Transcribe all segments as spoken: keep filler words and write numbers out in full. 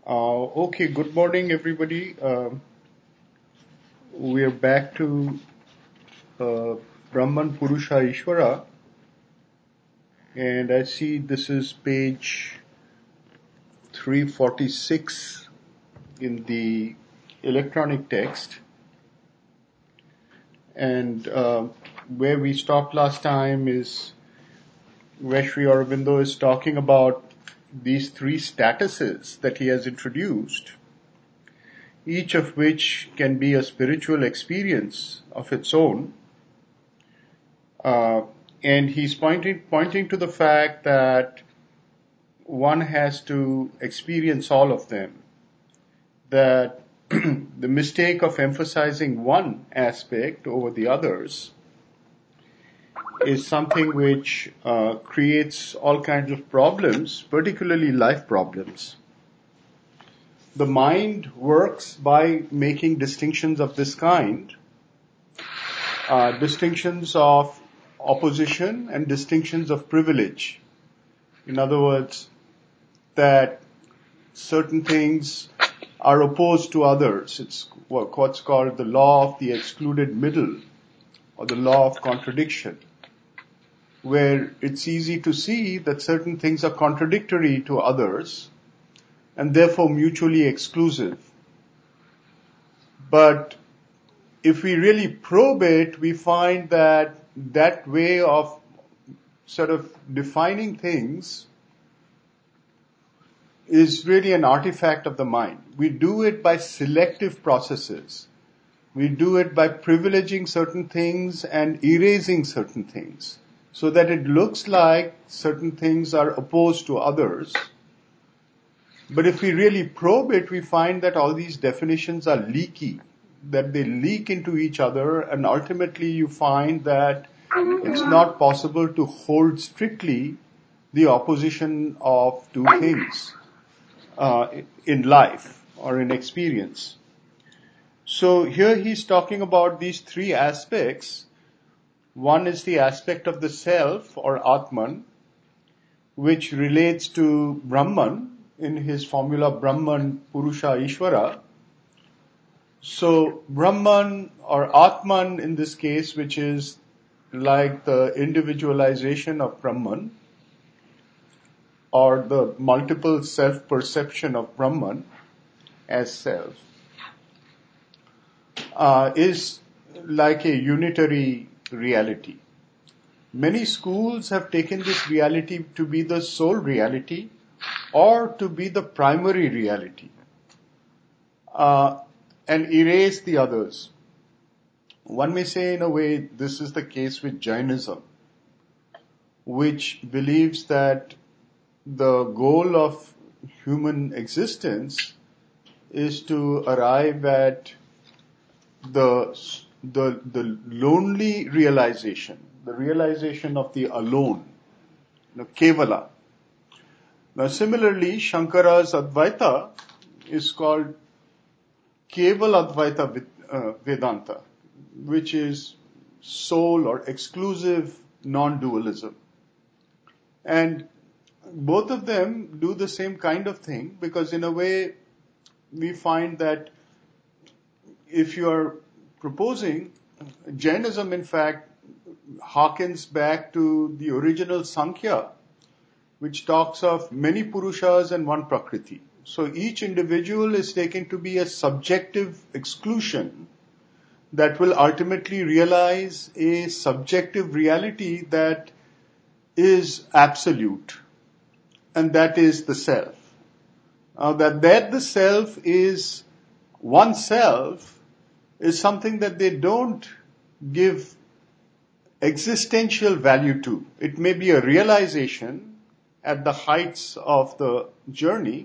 Uh, okay, good morning, everybody. Um we're back to uh, Brahman Purusha Ishvara, and I see this is page three forty-six in the electronic text. And uh, where we stopped last time is where Sri Aurobindo is talking about these three statuses that he has introduced, each of which can be a spiritual experience of its own. Uh, and he's pointing, pointing to the fact that one has to experience all of them. That the mistake of emphasizing one aspect over the others is something which uh, creates all kinds of problems, particularly life problems. The mind works by making distinctions of this kind, uh, distinctions of opposition and distinctions of privilege. In other words, that certain things are opposed to others. It's what's called the law of the excluded middle, or the law of contradiction, where it's easy to see that certain things are contradictory to others and therefore mutually exclusive. But if we really probe it, we find that that way of sort of defining things is really an artifact of the mind. We do it by selective processes. We do it by privileging certain things and erasing certain things, so that it looks like certain things are opposed to others. But if we really probe it, we find that all these definitions are leaky, that they leak into each other, and ultimately you find that it's not possible to hold strictly the opposition of two things uh, in life or in experience. So here he's talking about these three aspects. One is the aspect of the self, or Atman, which relates to Brahman in his formula Brahman Purusha Ishvara. So Brahman, or Atman in this case, which is like the individualization of Brahman, or the multiple self-perception of Brahman as self, uh, is like a unitary reality. Many schools have taken this reality to be the sole reality or to be the primary reality, uh, and erase the others. One may say, in a way, this is the case with Jainism, which believes that the goal of human existence is to arrive at the, the, the lonely realization, the realization of the alone, you know, Kevala. Now similarly, Shankara's Advaita is called Keval Advaita uh, Vedanta, which is sole or exclusive non-dualism. And both of them do the same kind of thing, because in a way we find that if you are proposing, Jainism in fact harkens back to the original Sankhya, which talks of many Purushas and one Prakriti. So each individual is taken to be a subjective exclusion that will ultimately realize a subjective reality that is absolute, and that is the self. Now that, that the self is oneself is something that they don't give existential value to. It may be a realization at the heights of the journey,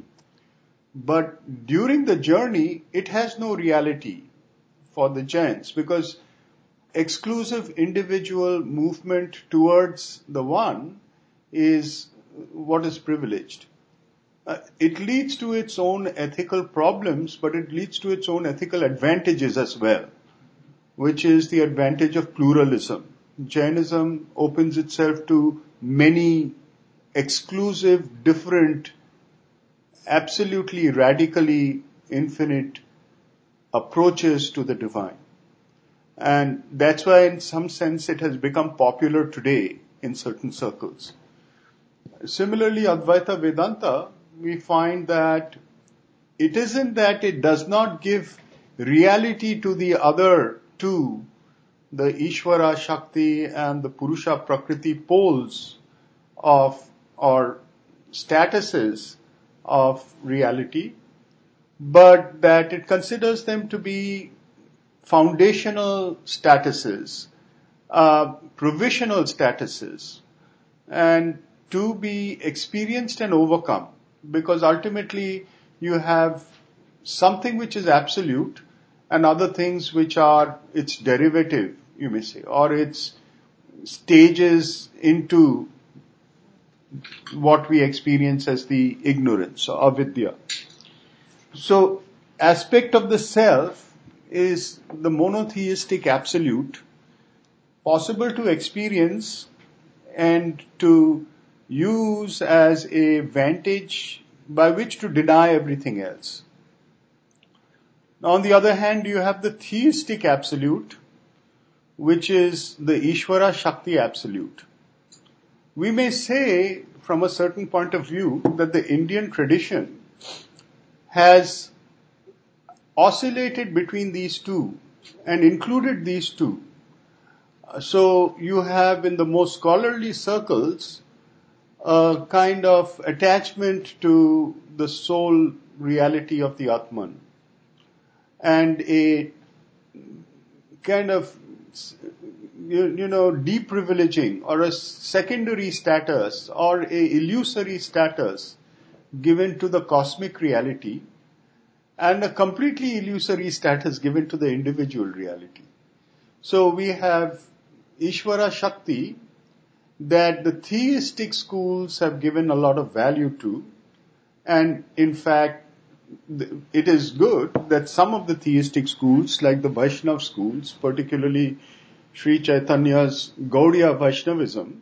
but during the journey, it has no reality for the Jains, because exclusive individual movement towards the one is what is privileged. Uh, it leads to its own ethical problems, but it leads to its own ethical advantages as well, which is the advantage of pluralism. Jainism opens itself to many exclusive, different absolutely radically infinite approaches to the divine. And that's why in some sense it has become popular today in certain circles. Similarly, Advaita Vedanta, we find that it isn't that it does not give reality to the other two, the Ishvara Shakti and the Purusha Prakriti poles of or statuses of reality, but that it considers them to be foundational statuses, uh, provisional statuses, and to be experienced and overcome, because ultimately you have something which is absolute and other things which are its derivative, you may say, or its stages into what we experience as the ignorance or avidya. So, aspect of the self is the monotheistic absolute, possible to experience and to use as a vantage by which to deny everything else. Now, on the other hand, you have the theistic absolute, which is the Ishvara Shakti absolute. We may say, from a certain point of view, that the Indian tradition has oscillated between these two and included these two. So you have in the most scholarly circles a kind of attachment to the soul reality of the Atman and a kind of, you, you know, deprivileging or a secondary status or a illusory status given to the cosmic reality and a completely illusory status given to the individual reality. So we have Ishvara Shakti that the theistic schools have given a lot of value to, and in fact, it is good that some of the theistic schools, like the Vaishnav schools, particularly Sri Chaitanya's Gaudiya Vaishnavism,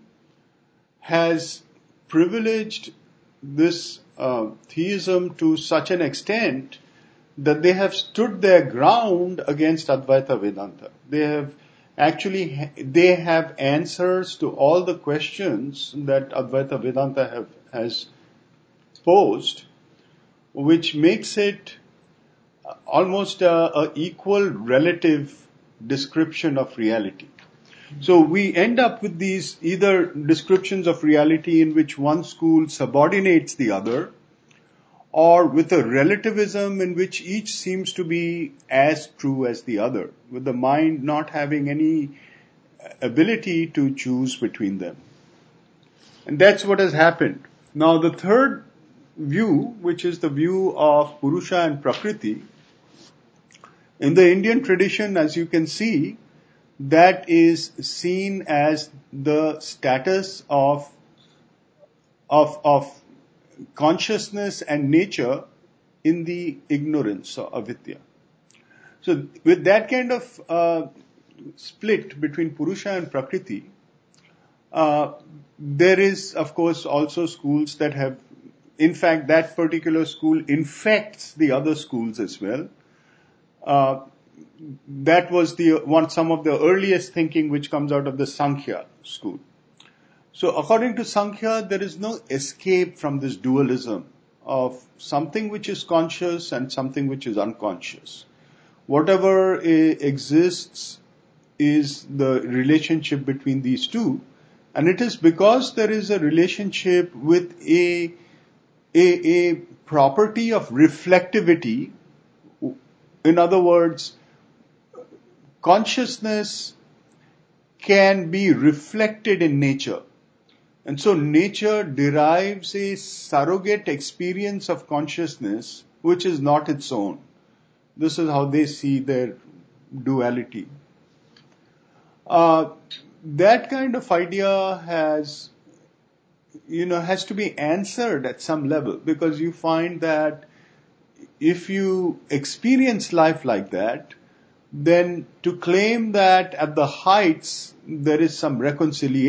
has privileged this uh, theism to such an extent that they have stood their ground against Advaita Vedanta. They have actually, they have answers to all the questions that Advaita Vedanta have, has posed, which makes it almost a, a equal relative description of reality. So we end up with these either descriptions of reality in which one school subordinates the other, or with a relativism in which each seems to be as true as the other, with the mind not having any ability to choose between them. And that's what has happened. Now the third view, which is the view of Purusha and Prakriti, in the Indian tradition, as you can see, that is seen as the status of, of, of consciousness and nature in the ignorance or avidya. So with that kind of uh, split between Purusha and Prakriti, uh, there is of course also schools that have, in fact that particular school infects the other schools as well. Uh, that was the one, some of the earliest thinking which comes out of the Sankhya school. So according to Sankhya, there is no escape from this dualism of something which is conscious and something which is unconscious. Whatever uh, exists is the relationship between these two, and it is because there is a relationship with a, a, a property of reflectivity. In other words, consciousness can be reflected in nature. And so nature derives a surrogate experience of consciousness which is not its own. This is how they see their duality. Uh, that kind of idea has, you know, has to be answered at some level, because you find that if you experience life like that, then to claim that at the heights there is some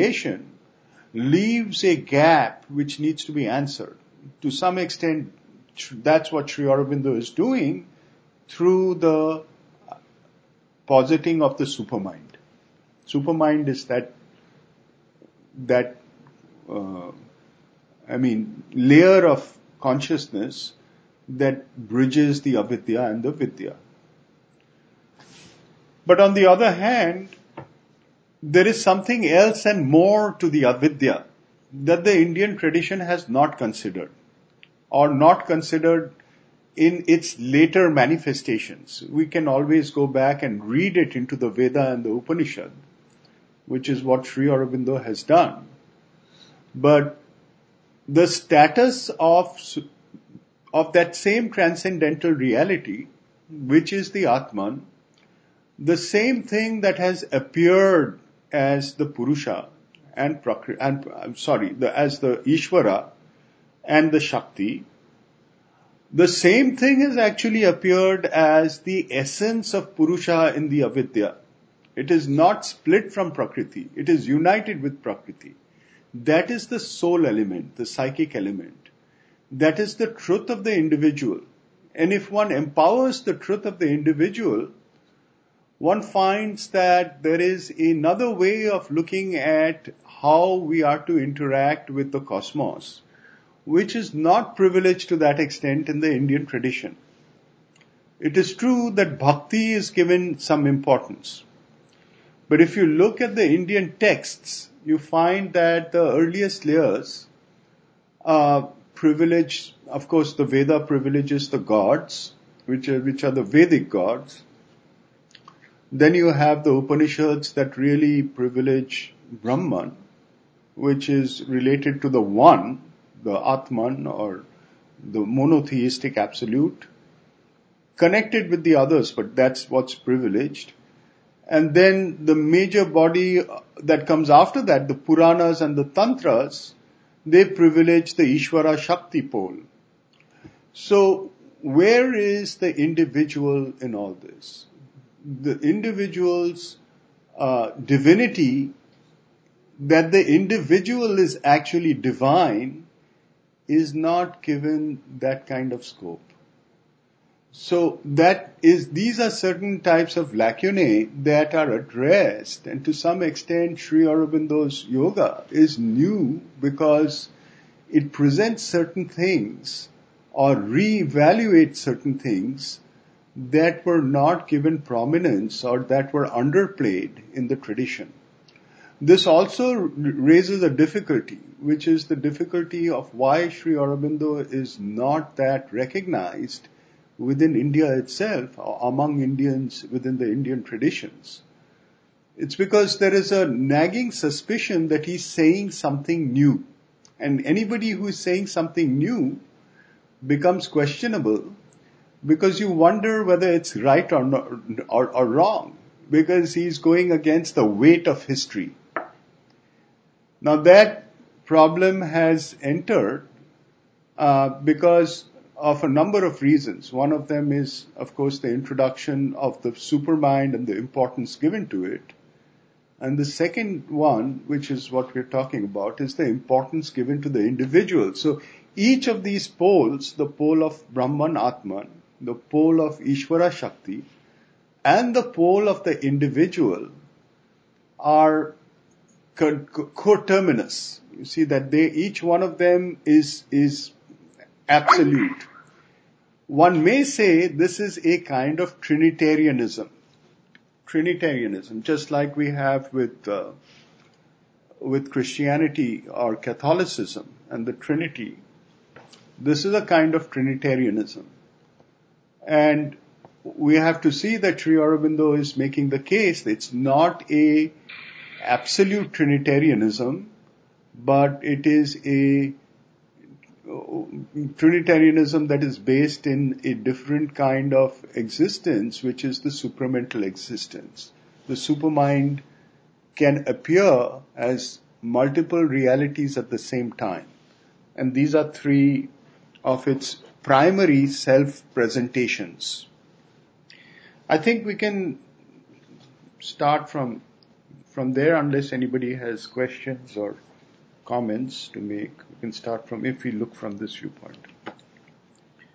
reconciliation leaves a gap which needs to be answered. To some extent, That's what Sri Aurobindo is doing through the positing of the supermind. Supermind is that, that, uh, I mean, layer of consciousness that bridges the avidya and the vidya. But on the other hand, there is something else and more to the avidya that the Indian tradition has not considered, or not considered in its later manifestations. We can always go back and read it into the Veda and the Upanishad, which is what Sri Aurobindo has done. But the status of, of that same transcendental reality, which is the Atman, the same thing that has appeared as the Purusha and Prakriti, and I'm sorry, the, as the Ishvara and the Shakti, the same thing has actually appeared as the essence of Purusha in the Avidya. It is not split from Prakriti. It is united with Prakriti. That is the soul element, the psychic element. That is the truth of the individual. And if one empowers the truth of the individual, one finds that there is another way of looking at how we are to interact with the cosmos, which is not privileged to that extent in the Indian tradition. It is true that bhakti is given some importance. But if you look at the Indian texts, you find that the earliest layers uh, privilege, of course, the Veda privileges the gods, which are, which are the Vedic gods. Then you have the Upanishads that really privilege Brahman, which is related to the one, the Atman, or the monotheistic absolute, connected with the others, but that's what's privileged. And then the major body that comes after that, the Puranas and the Tantras, they privilege the Ishvara Shakti pole. So where is the individual in all this? The individual's uh, divinity, that the individual is actually divine, is not given that kind of scope. So that is, these are certain types of lacunae that are addressed, and to some extent Sri Aurobindo's yoga is new because it presents certain things or reevaluates certain things that were not given prominence or that were underplayed in the tradition. This also raises a difficulty, which is the difficulty of why Sri Aurobindo is not that recognized within India itself, or among Indians within the Indian traditions. It's because there is a nagging suspicion that he's saying something new. And anybody who is saying something new becomes questionable, because you wonder whether it's right or, not, or, or wrong, because he's going against the weight of history. Now that problem has entered uh, because of a number of reasons. One of them is, of course, the introduction of the supermind and the importance given to it. And the second one, which is what we're talking about, is the importance given to the individual. So each of these poles, the pole of Brahman Atman, the pole of Ishvara Shakti, and the pole of the individual are coterminous. You see that they, each one of them is, is absolute. One may say this is a kind of Trinitarianism. Trinitarianism, just like we have with, uh, with Christianity or Catholicism and the Trinity. This is a kind of Trinitarianism. And we have to see that Sri Aurobindo is making the case that it's not a absolute Trinitarianism, but it is a Trinitarianism that is based in a different kind of existence, which is the supramental existence. The supermind can appear as multiple realities at the same time. And these are three of its primary self-presentations. I think we can start from, from there, unless anybody has questions or comments to make. We can start from, if we look from this viewpoint.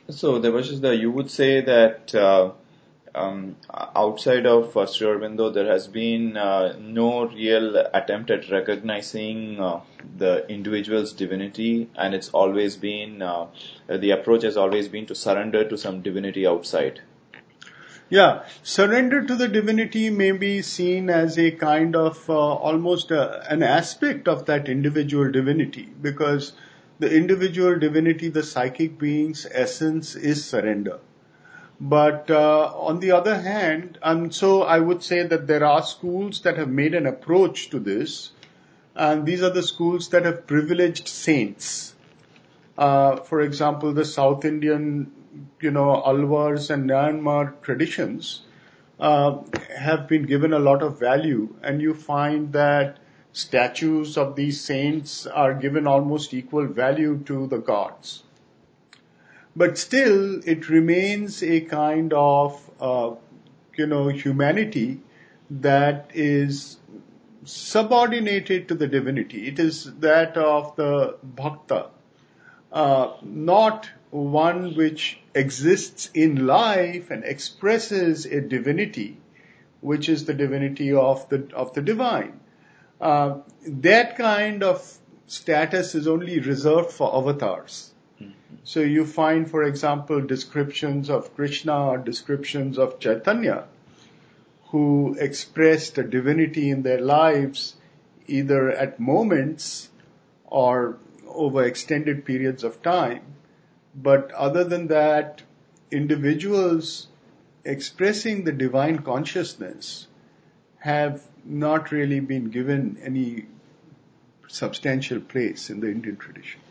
So, Debashis, you would say that uh, um, outside of uh, Sri Aurobindo, there has been uh, no real attempt at recognizing uh, the individual's divinity, and it's always been, uh, the approach has always been to surrender to some divinity outside. Yeah, surrender to the divinity may be seen as a kind of uh, almost a, an aspect of that individual divinity, because the individual divinity, the psychic being's essence is surrender. But uh, on the other hand, and so I would say that there are schools that have made an approach to this, and these are the schools that have privileged saints. Uh, for example, the South Indian, you know, Alvars and Myanmar traditions uh, have been given a lot of value, and you find that statues of these saints are given almost equal value to the gods. But still, it remains a kind of, uh, you know, humanity that is subordinated to the divinity. It is that of the bhakta, uh, not one which exists in life and expresses a divinity, which is the divinity of the of the divine. Uh, that kind of status is only reserved for avatars. So you find, for example, descriptions of Krishna or descriptions of Chaitanya, who expressed a divinity in their lives either at moments or over extended periods of time. But other than that, individuals expressing the divine consciousness have not really been given any substantial place in the Indian tradition.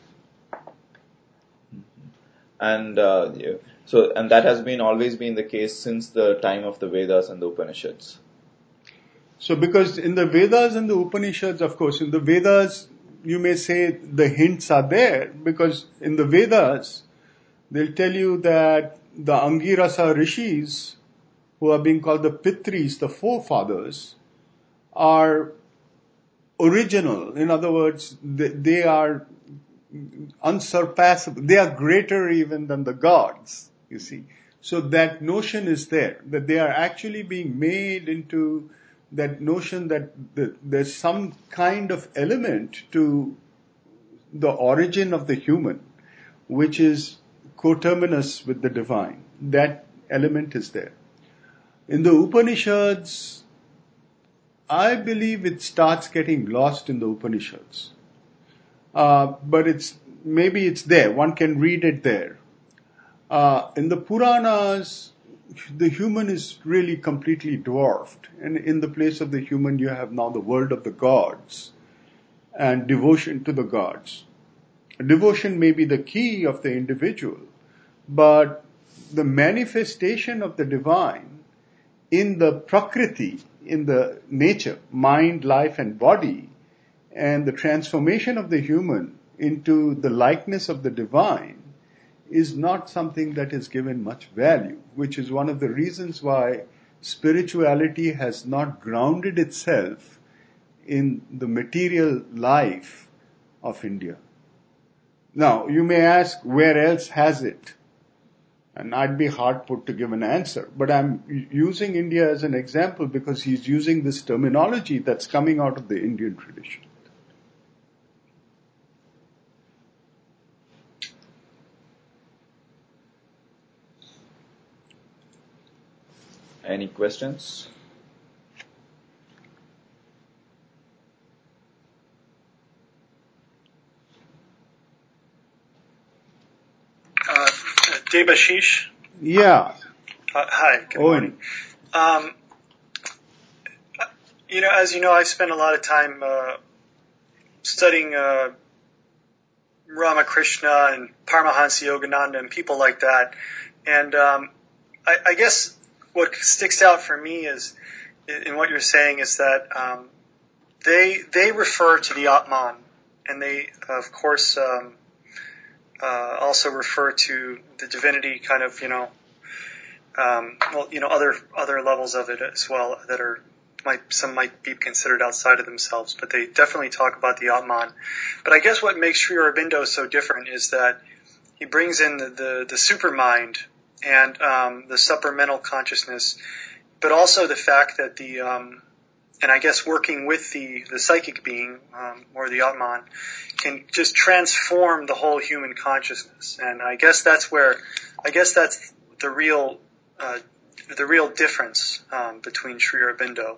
And uh, so, and that has been always been the case since the time of the Vedas and the Upanishads. So, because in the Vedas and the Upanishads, of course, in the Vedas, you may say the hints are there, because in the Vedas, they'll tell you that the Angirasa rishis, who are being called the Pitris, the forefathers, are original. In other words, they, they are unsurpassable. They are greater even than the gods, you see. So that notion is there, that they are actually being made into that notion that there's some kind of element to the origin of the human, which is coterminous with the divine. That element is there. In the Upanishads, I believe it starts getting lost in the Upanishads. Uh, but it's, maybe it's there. One can read it there. Uh, in the Puranas, the human is really completely dwarfed. And in the place of the human, you have now the world of the gods and devotion to the gods. Devotion may be the key of the individual, but the manifestation of the divine in the prakriti, in the nature, mind, life, and body, and the transformation of the human into the likeness of the divine is not something that is given much value, which is one of the reasons why spirituality has not grounded itself in the material life of India. Now, you may ask, where else has it? And I'd be hard put to give an answer. But I'm using India as an example because he's using this terminology that's coming out of the Indian tradition. Any questions? Uh, Debashish? Yeah. Uh, hi, good Owen. morning. Um, you know, as you know, I spent a lot of time uh, studying uh, Ramakrishna and Paramahansa Yogananda and people like that. And um, I, I guess what sticks out for me is, in what you're saying, is that um, they they refer to the Atman, and they, of course, um, uh, also refer to the divinity, kind of, you know, um, well, you know, other other levels of it as well that are might some might be considered outside of themselves, but they definitely talk about the Atman. But I guess what makes Sri Aurobindo so different is that he brings in the, the, the supermind and um, the supramental consciousness, but also the fact that the um, and I guess working with the, the psychic being, um, or the Atman, can just transform the whole human consciousness. And I guess that's where, I guess that's the real, uh, the real difference, um, between Sri Aurobindo.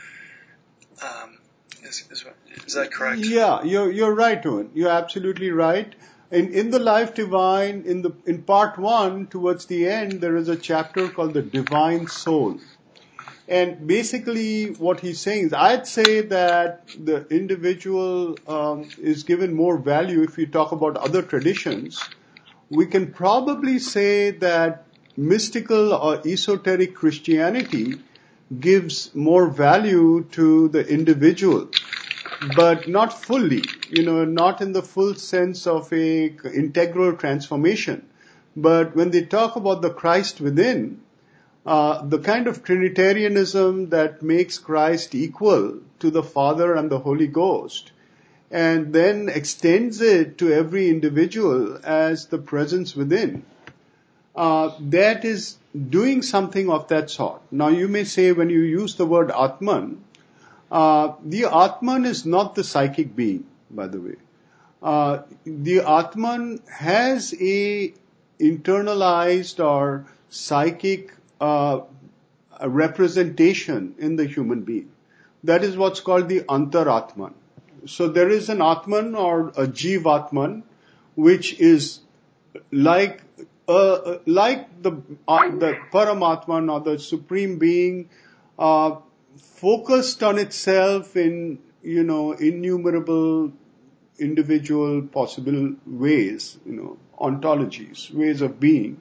Um, is, is, is that correct? Yeah, you're, you're right, Owen. You're absolutely right. In, in the Life Divine, in the, in part one, towards the end, there is a chapter called the Divine Soul. And basically what he's saying is, I'd say that the individual um, is given more value if you talk about other traditions. We can probably say that mystical or esoteric Christianity gives more value to the individual, but not fully, you know, not in the full sense of a integral transformation. But when they talk about the Christ within, Uh, the kind of Trinitarianism that makes Christ equal to the Father and the Holy Ghost, and then extends it to every individual as the presence within, uh, that is doing something of that sort. Now you may say, when you use the word Atman, uh, the Atman is not the psychic being, by the way. Uh, the Atman has a internalized or psychic Uh, a representation in the human being. That is what's called the Antaratman. So there is an Atman or a Jivatman, which is like uh, like the uh, the Paramatman or the Supreme Being, uh, focused on itself in, you know, innumerable individual possible ways, you know, ontologies, ways of being.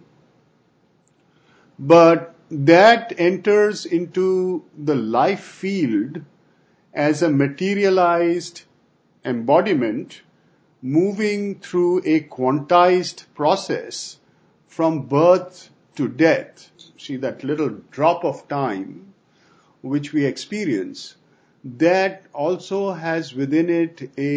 But that enters into the life field as a materialized embodiment, moving through a quantized process from birth to death. See that little drop of time which we experience, that also has within it a,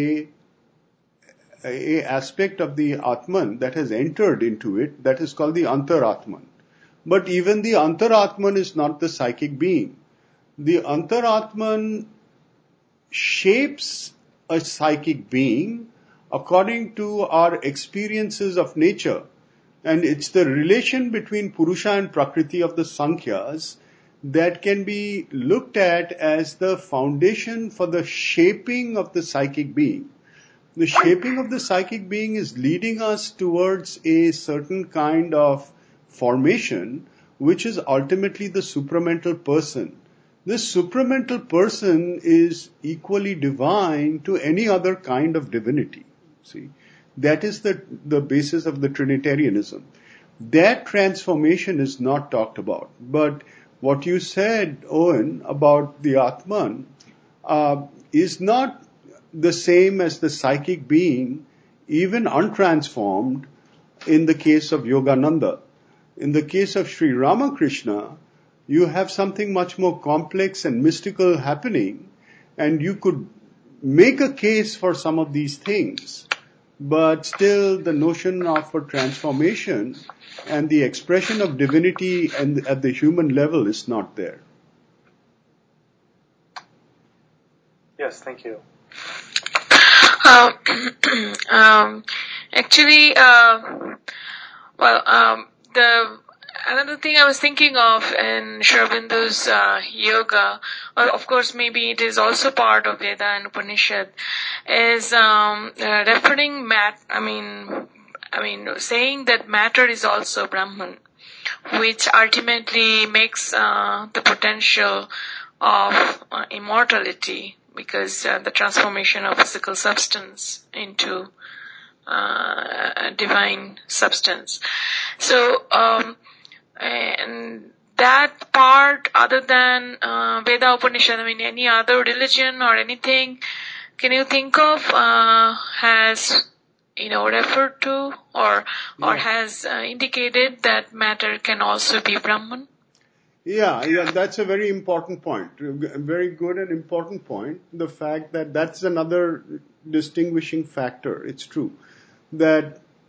a aspect of the Atman that has entered into it, that is called the Antaratman. But even the Antaratman is not the psychic being. The Antaratman shapes a psychic being according to our experiences of nature. And it's the relation between Purusha and Prakriti of the Sankhyas that can be looked at as the foundation for the shaping of the psychic being. The shaping of the psychic being is leading us towards a certain kind of formation, which is ultimately the supramental person. This supramental person is equally divine to any other kind of divinity. See, that is the, the basis of the Trinitarianism. That transformation is not talked about. But what you said, Owen, about the Atman, uh, is not the same as the psychic being, even untransformed, in the case of Yogananda. In the case of Sri Ramakrishna, you have something much more complex and mystical happening, and you could make a case for some of these things, but still the notion of a transformation and the expression of divinity and at the human level is not there. Yes, thank you. Uh, um, actually, uh, well, um, the another thing I was thinking of in Sri Aurobindo's uh, yoga, well, of course, maybe it is also part of Veda and Upanishad, is um, uh, referring mat. I mean, I mean, saying that matter is also Brahman, which ultimately makes uh, the potential of uh, immortality, because uh, the transformation of physical substance into uh, a divine substance. So, um, and that part, other than uh, Veda Upanishad, I mean, any other religion or anything, can you think of uh, has, you know, referred to or or Yeah. has uh, indicated that matter can also be Brahman? Yeah, yeah, that's a very important point. A very good and important point. The fact that that's another distinguishing factor. It's true that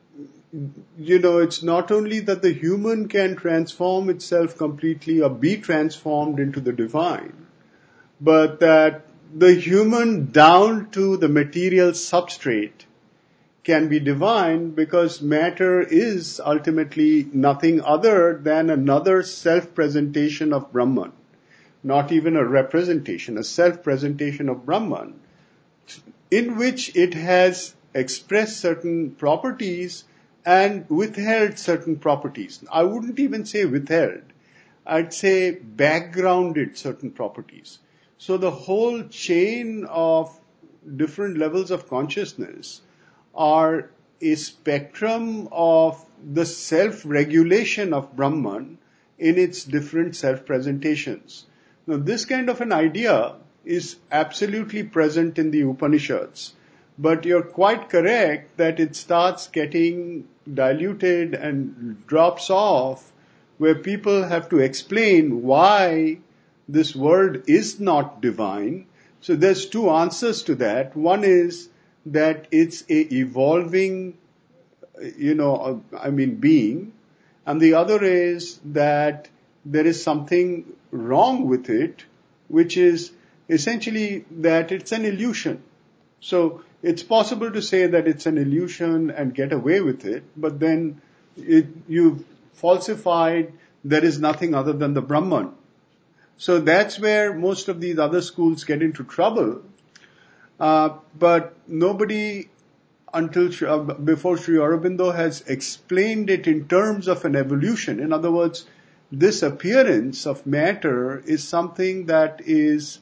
you know, it's not only that the human can transform itself completely or be transformed into the divine, but that the human down to the material substrate can be divine, because matter is ultimately nothing other than another self-presentation of Brahman. Not even a representation, a self-presentation of Brahman, in which it has expressed certain properties and withheld certain properties. I wouldn't even say withheld. I'd say backgrounded certain properties. So the whole chain of different levels of consciousness are a spectrum of the self-regulation of Brahman in its different self-presentations. Now, this kind of an idea is absolutely present in the Upanishads, but you're quite correct that it starts getting diluted and drops off, where people have to explain why this world is not divine. So there's two answers to that. One is that it's a evolving, you know, I mean, being. And the other is that there is something wrong with it, which is essentially that it's an illusion. So it's possible to say that it's an illusion and get away with it, but then it, you've falsified, there is nothing other than the Brahman. So that's where most of these other schools get into trouble. Uh, but nobody until uh, before Sri Aurobindo has explained it in terms of an evolution. In other words, this appearance of matter is something that is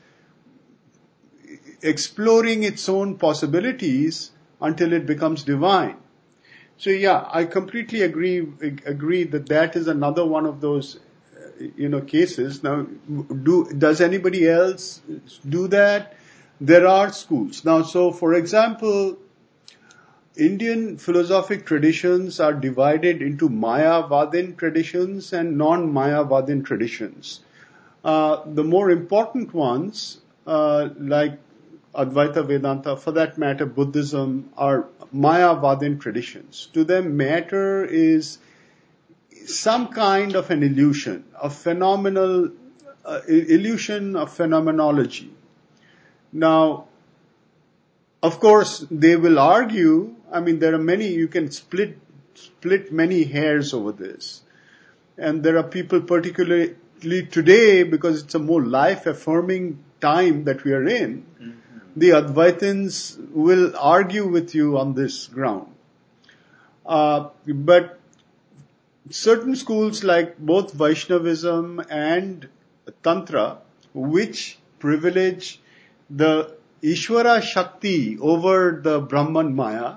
exploring its own possibilities until it becomes divine. So yeah, I completely agree agree that that is another one of those, you know, cases. Now, do does anybody else do that? There are schools. Now, so for example, Indian philosophic traditions are divided into Mayavadin traditions and non-Mayavadin traditions. Uh, the more important ones, uh, like Advaita Vedanta, for that matter, Buddhism, are Mayavadin traditions. To them, matter is some kind of an illusion, a phenomenal uh, illusion of phenomenology. Now, of course, they will argue, I mean, there are many, you can split, split many hairs over this. And there are people, particularly today, because it's a more life-affirming time that we are in, mm-hmm. the Advaitins will argue with you on this ground. Uh, but certain schools like both Vaishnavism and Tantra, which privilege the Ishvara Shakti over the Brahman Maya,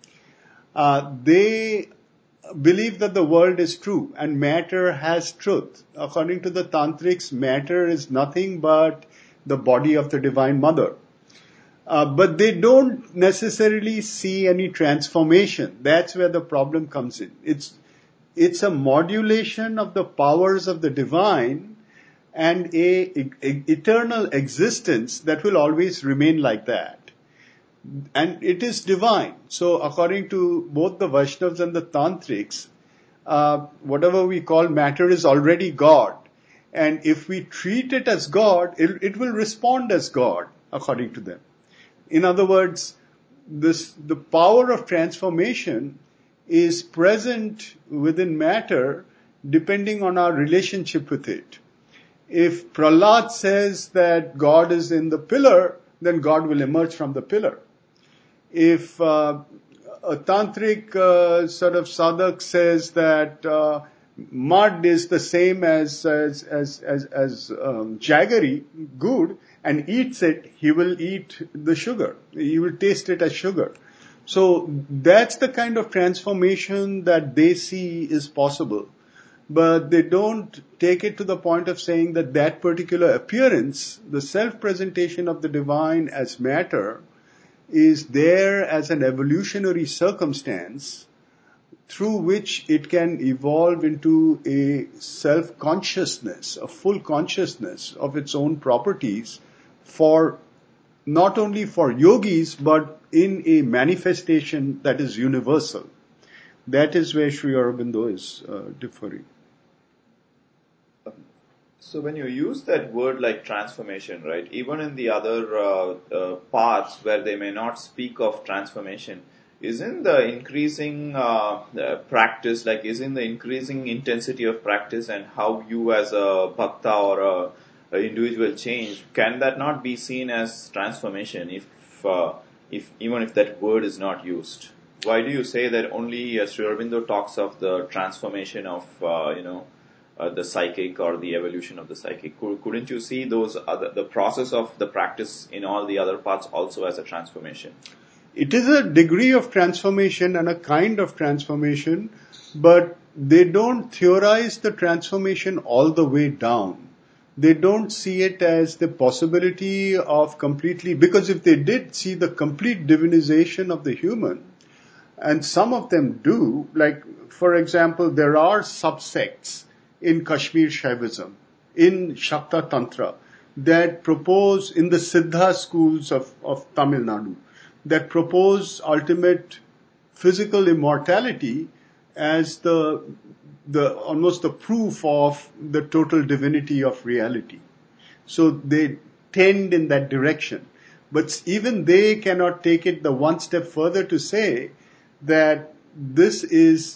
uh, they believe that the world is true and matter has truth. According to the Tantrics, matter is nothing but the body of the Divine Mother. Uh, but they don't necessarily see any transformation. That's where the problem comes in. It's, it's a modulation of the powers of the divine and a, a, a eternal existence that will always remain like that. And it is divine. So according to both the Vaishnavas and the Tantrics, uh, whatever we call matter is already God. And if we treat it as God, it, it will respond as God, according to them. In other words, this, the power of transformation is present within matter depending on our relationship with it. If Prahlad says that God is in the pillar, then God will emerge from the pillar. If uh, a tantric uh, sort of sadhak says that uh, mud is the same as as as as, as um, jaggery, good, and eats it, he will eat the sugar. He will taste it as sugar. So that's the kind of transformation that they see is possible. But they don't take it to the point of saying that that particular appearance, the self-presentation of the divine as matter, is there as an evolutionary circumstance through which it can evolve into a self-consciousness, a full consciousness of its own properties, for not only for yogis, but in a manifestation that is universal. That is where Sri Aurobindo is uh, differing. So when you use that word like transformation, right, even in the other uh, uh, parts where they may not speak of transformation, isn't the increasing uh, the practice, like isn't the increasing intensity of practice and how you as a bhakta or a, a individual change, can that not be seen as transformation if, uh, if even if that word is not used? Why do you say that only uh, Sri Aurobindo talks of the transformation of, uh, you know, uh, the psychic or the evolution of the psychic? Could, couldn't you see those other, the process of the practice in all the other parts also as a transformation? It is a degree of transformation and a kind of transformation, but they don't theorize the transformation all the way down. They don't see it as the possibility of completely, because if they did see the complete divinization of the human, and some of them do, like, for example, there are subsects in Kashmir Shaivism, in Shakta Tantra, that propose, in the Siddha schools of, of Tamil Nadu, that propose ultimate physical immortality as the, the, almost the proof of the total divinity of reality. So they tend in that direction. But even they cannot take it the one step further to say that this is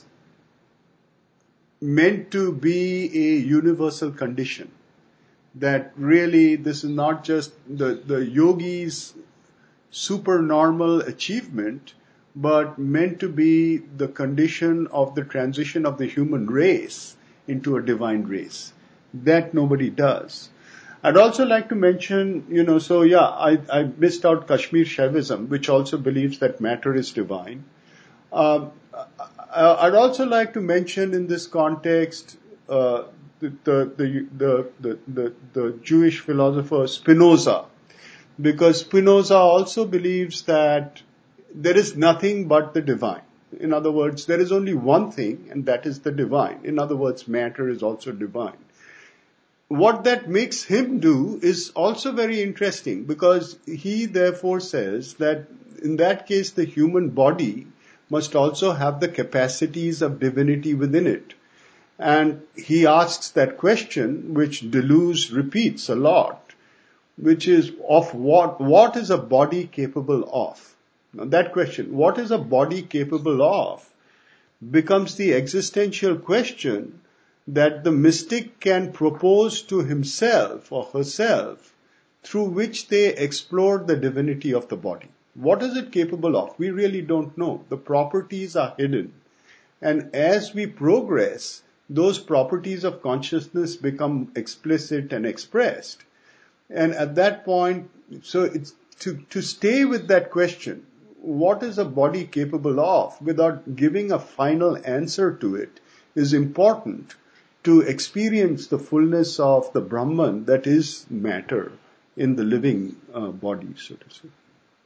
meant to be a universal condition. That really this is not just the, the yogi's supernormal achievement, but meant to be the condition of the transition of the human race into a divine race. That nobody does. I'd also like to mention, you know, so yeah, I, I missed out Kashmir Shaivism, which also believes that matter is divine. Um, I'd also like to mention in this context uh, the, the, the, the, the, the Jewish philosopher Spinoza, because Spinoza also believes that there is nothing but the divine. In other words, there is only one thing, and that is the divine. In other words, matter is also divine. What that makes him do is also very interesting, because he therefore says that in that case the human body must also have the capacities of divinity within it. And he asks that question, which Deleuze repeats a lot, which is of what, what is a body capable of? Now that question, what is a body capable of, becomes the existential question that the mystic can propose to himself or herself, through which they explore the divinity of the body. What is it capable of? We really don't know. The properties are hidden. And as we progress, those properties of consciousness become explicit and expressed. And at that point, so it's to, to stay with that question, what is a body capable of, without giving a final answer to it, is important to experience the fullness of the Brahman that is matter in the living uh, body, so to say.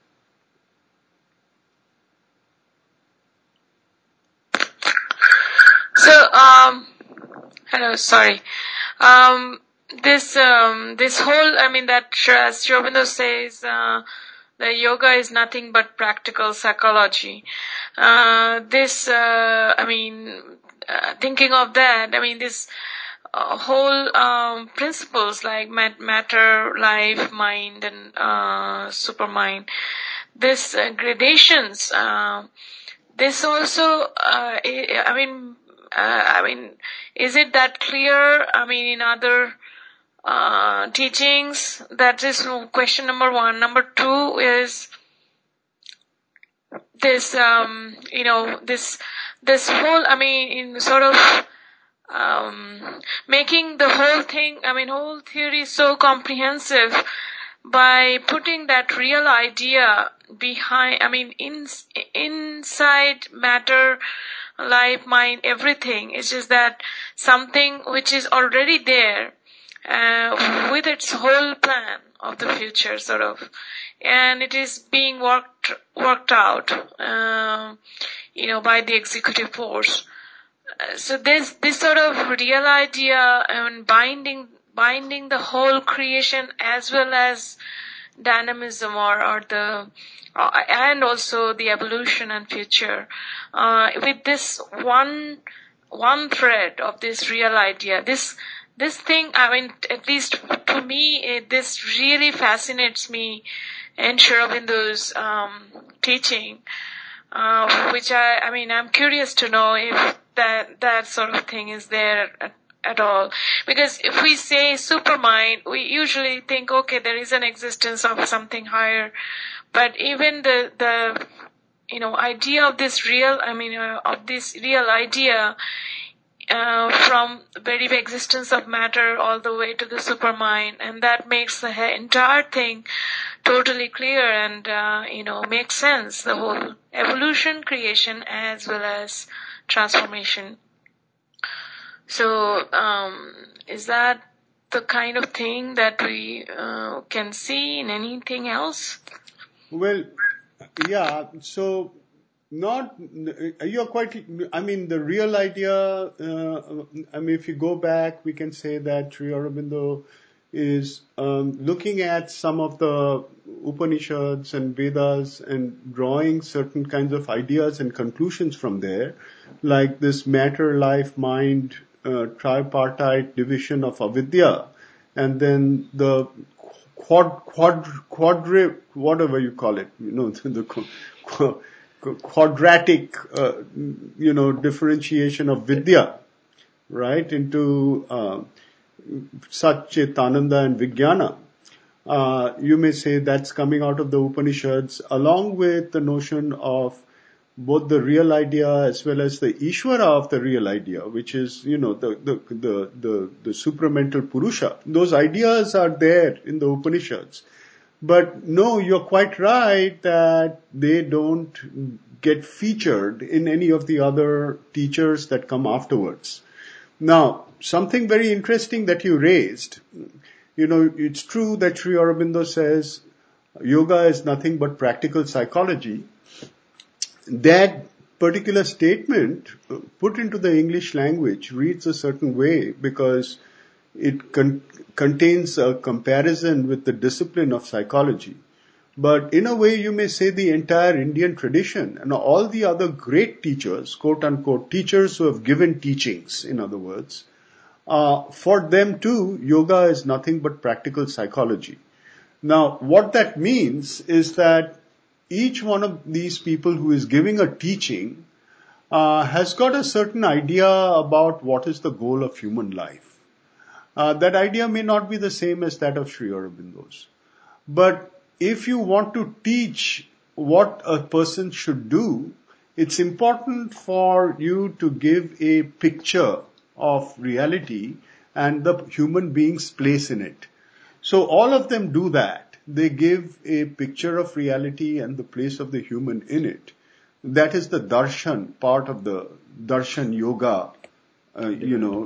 So, um, hello, sorry. Um, this, um, this whole, I mean, that as Sri Aurobindo says, uh, the yoga is nothing but practical psychology. Uh, this, uh, I mean, uh, thinking of that, I mean, this uh, whole um, principles like mat- matter, life, mind, and uh, supermind, this uh, gradations, uh, this also, uh, I, I mean, uh, I mean, is it that clear? I mean, in other uh, teachings, that is question number one. Number two is this, um, you know, this, this whole, I mean, in sort of, um, making the whole thing, I mean, whole theory so comprehensive by putting that real idea behind, I mean, in, inside matter, life, mind, everything. It's just that something which is already there, uh, with its whole plan of the future, sort of, and it is being worked worked out, uh, you know, by the executive force. Uh, so this this sort of real idea and binding binding the whole creation as well as dynamism or, or the, uh, and also the evolution and future, uh, with this one, one thread of this real idea. This, this thing, I mean, at least to me, it, this really fascinates me in Sri Aurobindo's, um, teaching, uh, which I, I mean, I'm curious to know if that, that sort of thing is there at, at all. Because if we say supermind, we usually think, okay, there is an existence of something higher. But even the, the, you know, idea of this real, I mean, uh, of this real idea, uh, from the very existence of matter all the way to the supermind, and that makes the he- entire thing totally clear and, uh, you know, makes sense, the whole evolution, creation, as well as transformation. So, um, is that the kind of thing that we uh, can see in anything else? Well, yeah, so not, you're quite, I mean, the real idea, uh, I mean, if you go back, we can say that Sri Aurobindo is um, looking at some of the Upanishads and Vedas and drawing certain kinds of ideas and conclusions from there, like this matter, life, mind, uh, tripartite division of avidya, and then the quad, quad, quadri, whatever you call it, you know, the qu- quadratic, uh, you know, differentiation of vidya, right, into uh, Sat, Chit, Ananda and Vijnana. Uh, you may say that's coming out of the Upanishads, along with the notion of both the real idea as well as the Ishvara of the real idea, which is, you know, the, the, the, the, the supramental Purusha. Those ideas are there in the Upanishads. But no, you're quite right that they don't get featured in any of the other teachers that come afterwards. Now, something very interesting that you raised, you know, it's true that Sri Aurobindo says yoga is nothing but practical psychology. That particular statement put into the English language reads a certain way because it con- contains a comparison with the discipline of psychology. But in a way, you may say the entire Indian tradition and all the other great teachers, quote unquote, teachers who have given teachings, in other words, uh, for them too, yoga is nothing but practical psychology. Now, what that means is that each one of these people who is giving a teaching uh, has got a certain idea about what is the goal of human life. Uh, that idea may not be the same as that of Sri Aurobindo's. But if you want to teach what a person should do, it's important for you to give a picture of reality and the human being's place in it. So all of them do that. They give a picture of reality and the place of the human in it. That is the darshan part of the darshan yoga, uh, you know,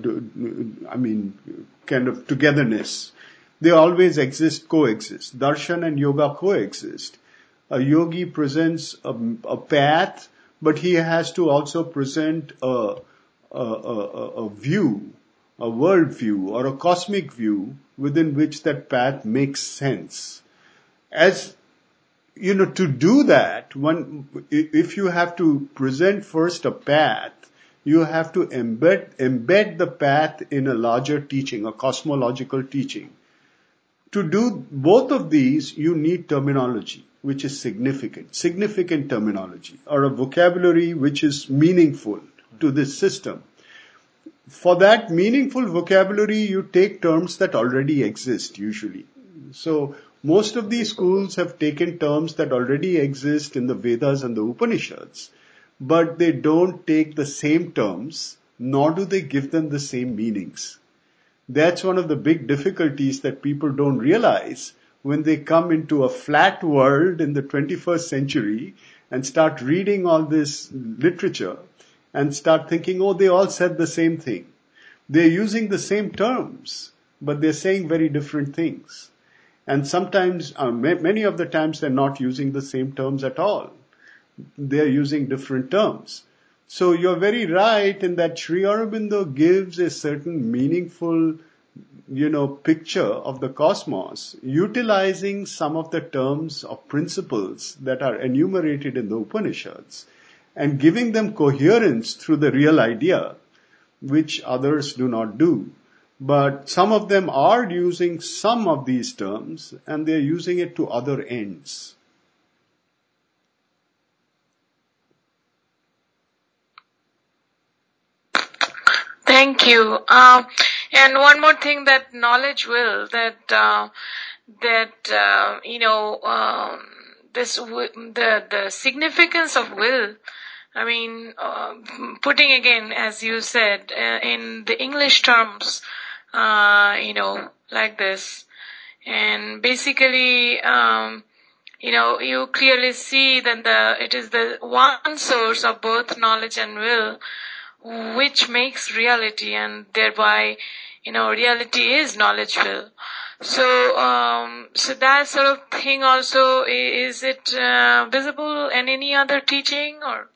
I mean, kind of togetherness. They always exist, coexist. Darshan and yoga coexist. A yogi presents a, a path, but he has to also present a, a, a, a view, a world view or a cosmic view within which that path makes sense. As you know, to do that, one, if you have to present first a path, you have to embed, embed the path in a larger teaching, a cosmological teaching. To do both of these, you need terminology, which is significant, significant terminology, or a vocabulary which is meaningful to this system. For that meaningful vocabulary, you take terms that already exist usually. So most of these schools have taken terms that already exist in the Vedas and the Upanishads, but they don't take the same terms, nor do they give them the same meanings. That's one of the big difficulties that people don't realize when they come into a flat world in the twenty-first century and start reading all this literature and start thinking, oh, they all said the same thing. They're using the same terms, but they're saying very different things. And sometimes, uh, many of the times, they're not using the same terms at all. They're using different terms. So you're very right in that Sri Aurobindo gives a certain meaningful you know, picture of the cosmos, utilizing some of the terms of principles that are enumerated in the Upanishads and giving them coherence through the real idea, which others do not do. But some of them are using some of these terms and they're using it to other ends. Thank you. Uh, and one more thing, that knowledge will, that uh, that uh, you know, um, this w- the the significance of will. I mean, uh, putting again, as you said, uh, in the English terms, uh, you know, like this, and basically, um, you know, you clearly see that the it is the one source of both knowledge and will, which makes reality, and thereby, you know, reality is knowledge will. So, um, so that sort of thing also, is it uh, visible in any other teaching, or?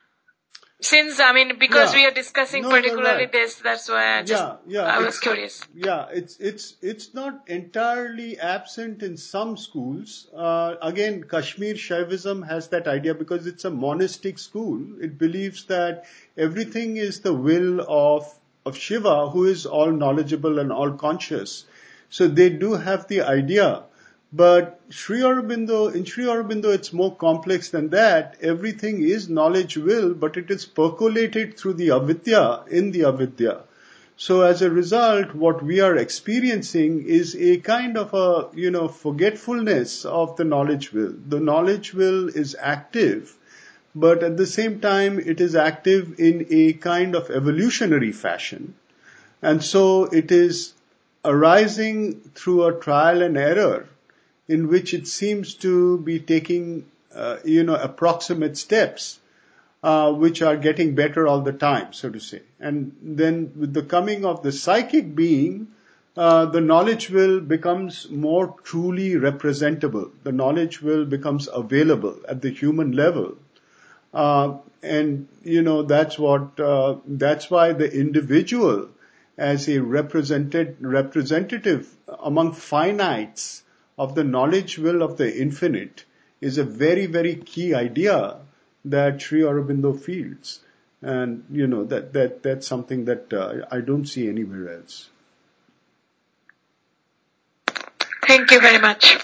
Since, I mean, because Yeah. we are discussing No, you're particularly right. this, that's why I just, Yeah, yeah, I was it's curious. yeah, it's it's it's not entirely absent in some schools. Uh, again, Kashmir Shaivism has that idea because it's a monastic school. It believes that everything is the will of of Shiva, who is all knowledgeable and all conscious. So they do have the idea. But Sri Aurobindo, in Sri Aurobindo, it's more complex than that. Everything is knowledge will, but it is percolated through the avidya, in the avidya. So as a result, what we are experiencing is a kind of a, you know, forgetfulness of the knowledge will. The knowledge will is active, but at the same time, it is active in a kind of evolutionary fashion. And so it is arising through a trial and error, in which it seems to be taking, uh, you know, approximate steps, uh, which are getting better all the time, so to say. And then with the coming of the psychic being, uh, the knowledge will becomes more truly representable. The knowledge will becomes available at the human level. Uh, and, you know, that's what, uh, that's why the individual as a represented, representative among finites of the knowledge will of the infinite is a very, very key idea that Sri Aurobindo feels. And, you know, that, that, that's something that uh, I don't see anywhere else. Thank you very much.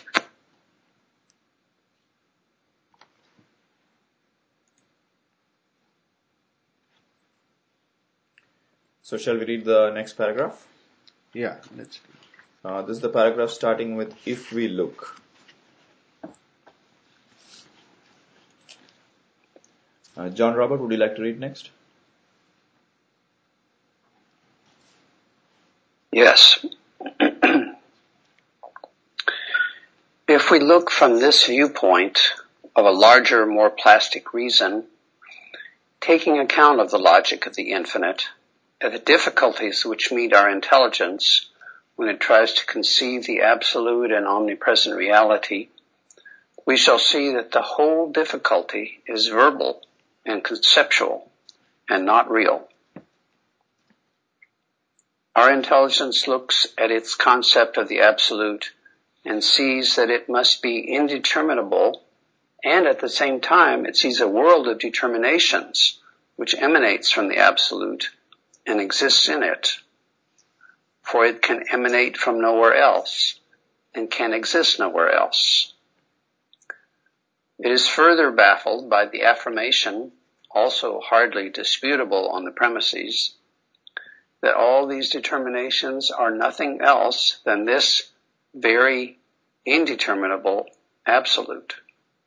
So shall we read the next paragraph? Yeah, let's read. Uh, this is the paragraph starting with "If we look." Uh, John Robert, would you like to read next? Yes. If we look from this viewpoint of a larger, more plastic reason, taking account of the logic of the infinite, at the difficulties which meet our intelligence when it tries to conceive the absolute and omnipresent reality, we shall see that the whole difficulty is verbal and conceptual and not real. Our intelligence looks at its concept of the absolute and sees that it must be indeterminable, and at the same time it sees a world of determinations which emanates from the absolute and exists in it, for it can emanate from nowhere else and can exist nowhere else. It is further baffled by the affirmation, also hardly disputable on the premises, that all these determinations are nothing else than this very indeterminable absolute.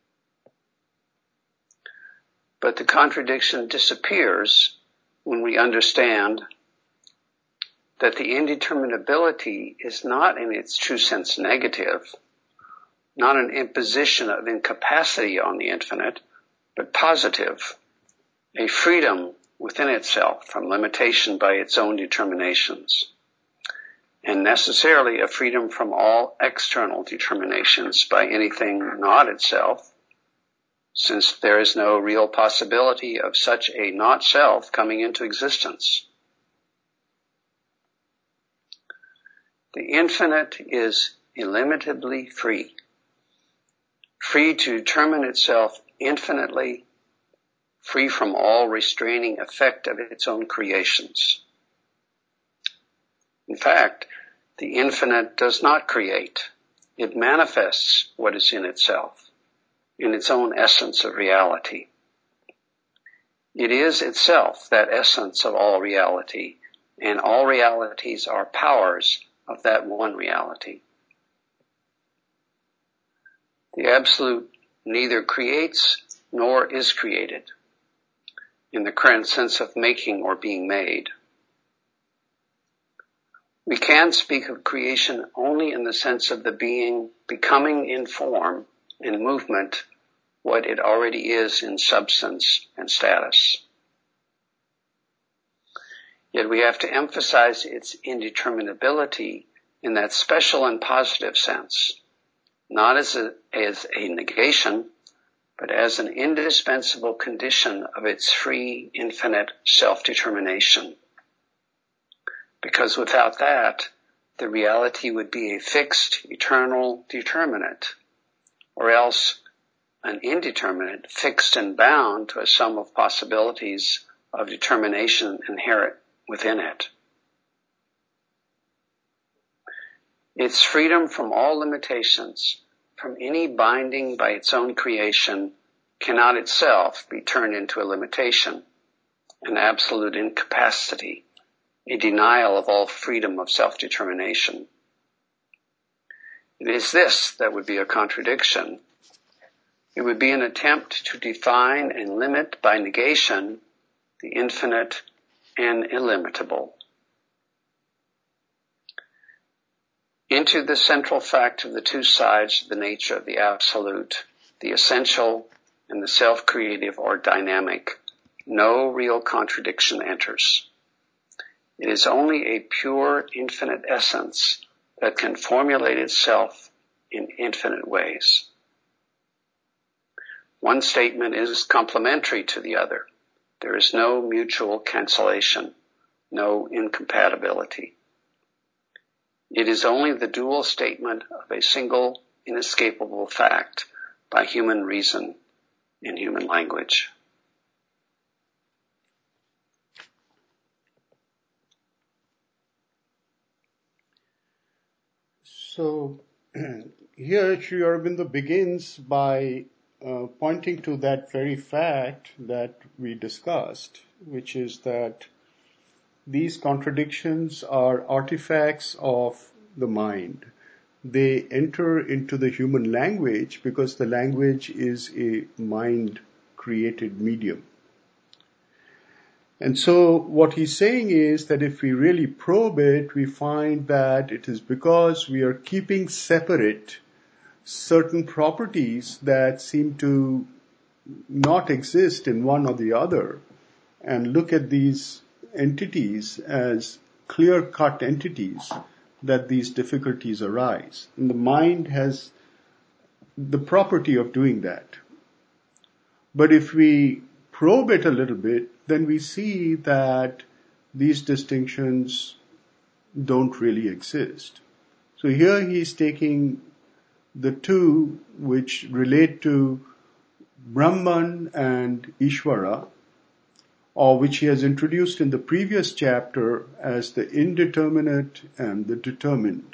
But the contradiction disappears when we understand that the indeterminability is not in its true sense negative, not an imposition of incapacity on the infinite, but positive, a freedom within itself from limitation by its own determinations, and necessarily a freedom from all external determinations by anything not itself, since there is no real possibility of such a not self coming into existence. The infinite is illimitably free, free to determine itself infinitely, free from all restraining effect of its own creations. In fact, the infinite does not create. It manifests what is in itself, in its own essence of reality. It is itself that essence of all reality, and all realities are powers of that one reality. The Absolute neither creates nor is created, in the current sense of making or being made. We can speak of creation only in the sense of the being becoming in form and movement what it already is in substance and status. Yet we have to emphasize its indeterminability in that special and positive sense, not as a, as a negation, but as an indispensable condition of its free, infinite self-determination. Because without that, the reality would be a fixed, eternal determinate, or else an indeterminate, fixed and bound to a sum of possibilities of determination inherent within it. Its freedom from all limitations, from any binding by its own creation, cannot itself be turned into a limitation, an absolute incapacity, a denial of all freedom of self-determination. It is this that would be a contradiction. It would be an attempt to define and limit by negation the infinite and illimitable. Into the central fact of the two sides of the nature of the Absolute, the essential and the self-creative or dynamic, no real contradiction enters. It is only a pure, infinite essence that can formulate itself in infinite ways. One statement is complementary to the other. There is no mutual cancellation, no incompatibility. It is only the dual statement of a single, inescapable fact by human reason in human language. So here Sri Aurobindo begins by uh, pointing to that very fact that we discussed, which is that these contradictions are artifacts of the mind. They enter into the human language because the language is a mind-created medium. And so what he's saying is that if we really probe it, we find that it is because we are keeping separate certain properties that seem to not exist in one or the other, and look at these entities as clear-cut entities, that these difficulties arise. And the mind has the property of doing that. But if we probe it a little bit, then we see that these distinctions don't really exist. So here he's taking the two which relate to Brahman and Ishvara, or which he has introduced in the previous chapter as the indeterminate and the determined.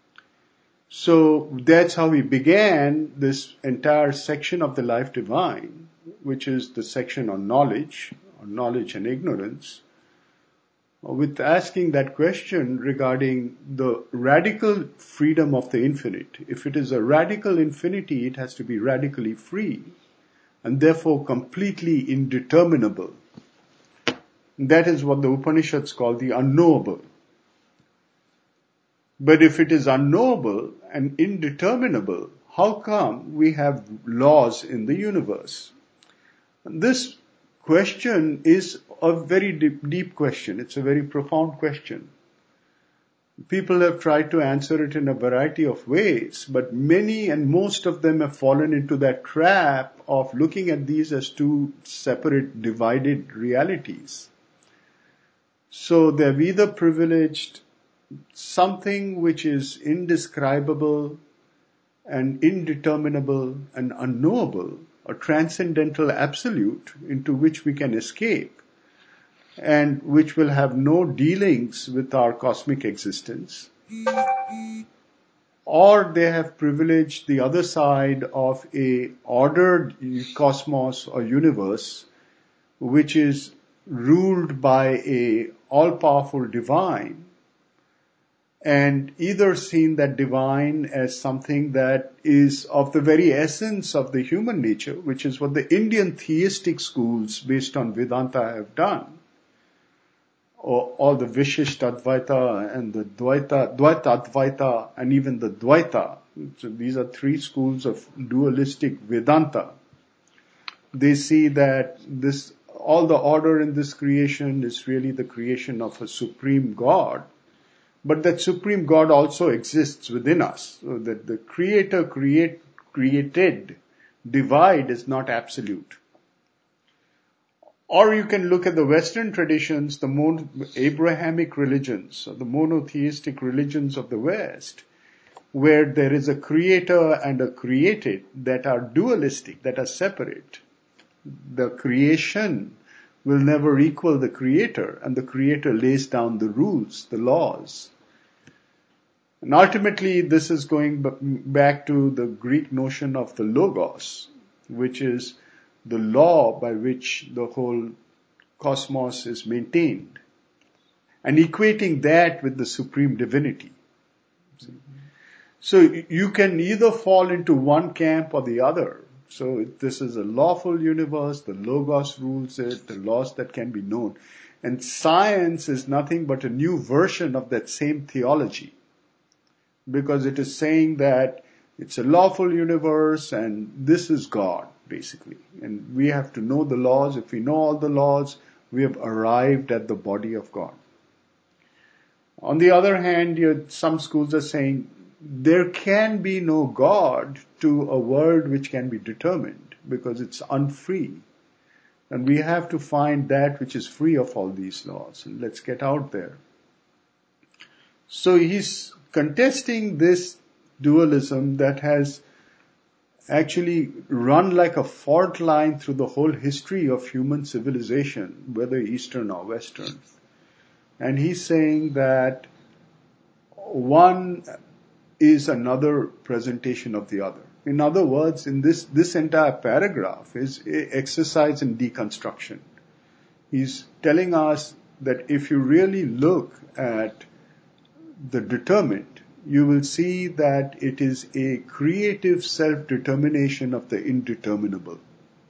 So that's how we began this entire section of the Life Divine, which is the section on knowledge, on knowledge and ignorance, with asking that question regarding the radical freedom of the infinite. If it is a radical infinity, it has to be radically free and therefore completely indeterminable. That is what the Upanishads call the unknowable. But if it is unknowable and indeterminable, how come we have laws in the universe? This question is a very deep, deep question. It's a very profound question. People have tried to answer it in a variety of ways, but many and most of them have fallen into that trap of looking at these as two separate, divided realities. So they've either privileged something which is indescribable and indeterminable and unknowable, a transcendental absolute into which we can escape and which will have no dealings with our cosmic existence, or they have privileged the other side of a ordered cosmos or universe which is ruled by a all-powerful divine, and either seen that divine as something that is of the very essence of the human nature, which is what the Indian theistic schools based on Vedanta have done, or all the Vishishtadvaita and the Dvaita, Dvaitadvaita and even the Dvaita. So these are three schools of dualistic Vedanta. They see that this, all the order in this creation is really the creation of a supreme God, but that supreme God also exists within us, so that the creator create, created divide is not absolute. Or you can look at the Western traditions, the mon- Abrahamic religions, or the monotheistic religions of the West, where there is a creator and a created that are dualistic, that are separate. The creation will never equal the creator, and the creator lays down the rules, the laws. And ultimately, this is going back to the Greek notion of the logos, which is the law by which the whole cosmos is maintained, and equating that with the supreme divinity. So you can either fall into one camp or the other. So this is a lawful universe, the logos rules it, the laws that can be known. And science is nothing but a new version of that same theology, because it is saying that it's a lawful universe and this is God, basically. And we have to know the laws. If we know all the laws, we have arrived at the body of God. On the other hand, you, some schools are saying there can be no God to a world which can be determined, because it's unfree. And we have to find that which is free of all these laws. And let's get out there. So he's contesting this dualism that has actually run like a fault line through the whole history of human civilization, whether Eastern or Western. And he's saying that one is another presentation of the other. In other words, in this, this entire paragraph is an exercise in deconstruction. He's telling us that if you really look at the determined, you will see that it is a creative self-determination of the indeterminable.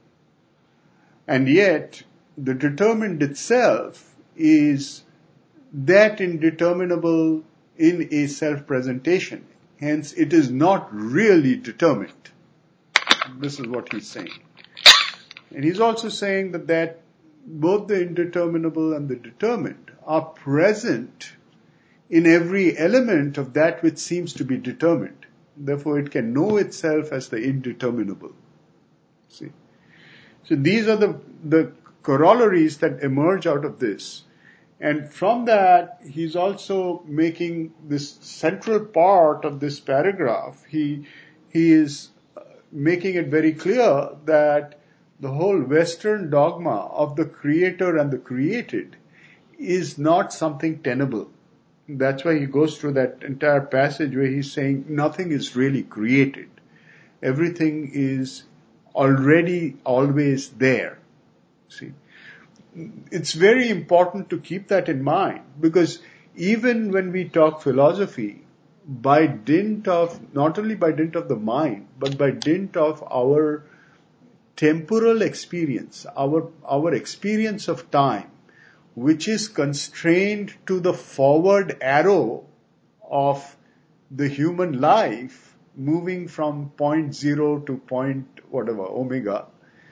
And yet, the determined itself is that indeterminable in a self-presentation. Hence, it is not really determined. This is what he's saying. And he's also saying that, that both the indeterminable and the determined are present in every element of that which seems to be determined. Therefore, it can know itself as the indeterminable. See? So these are the, the corollaries that emerge out of this. And from that, he's also making this central part of this paragraph. He, he is making it very clear that the whole Western dogma of the creator and the created is not something tenable. That's why he goes through that entire passage where he's saying nothing is really created. Everything is already always there. See? It's very important to keep that in mind, because even when we talk philosophy, by dint of, not only by dint of the mind, but by dint of our temporal experience, our, our experience of time, which is constrained to the forward arrow of the human life, moving from point zero to point whatever, omega,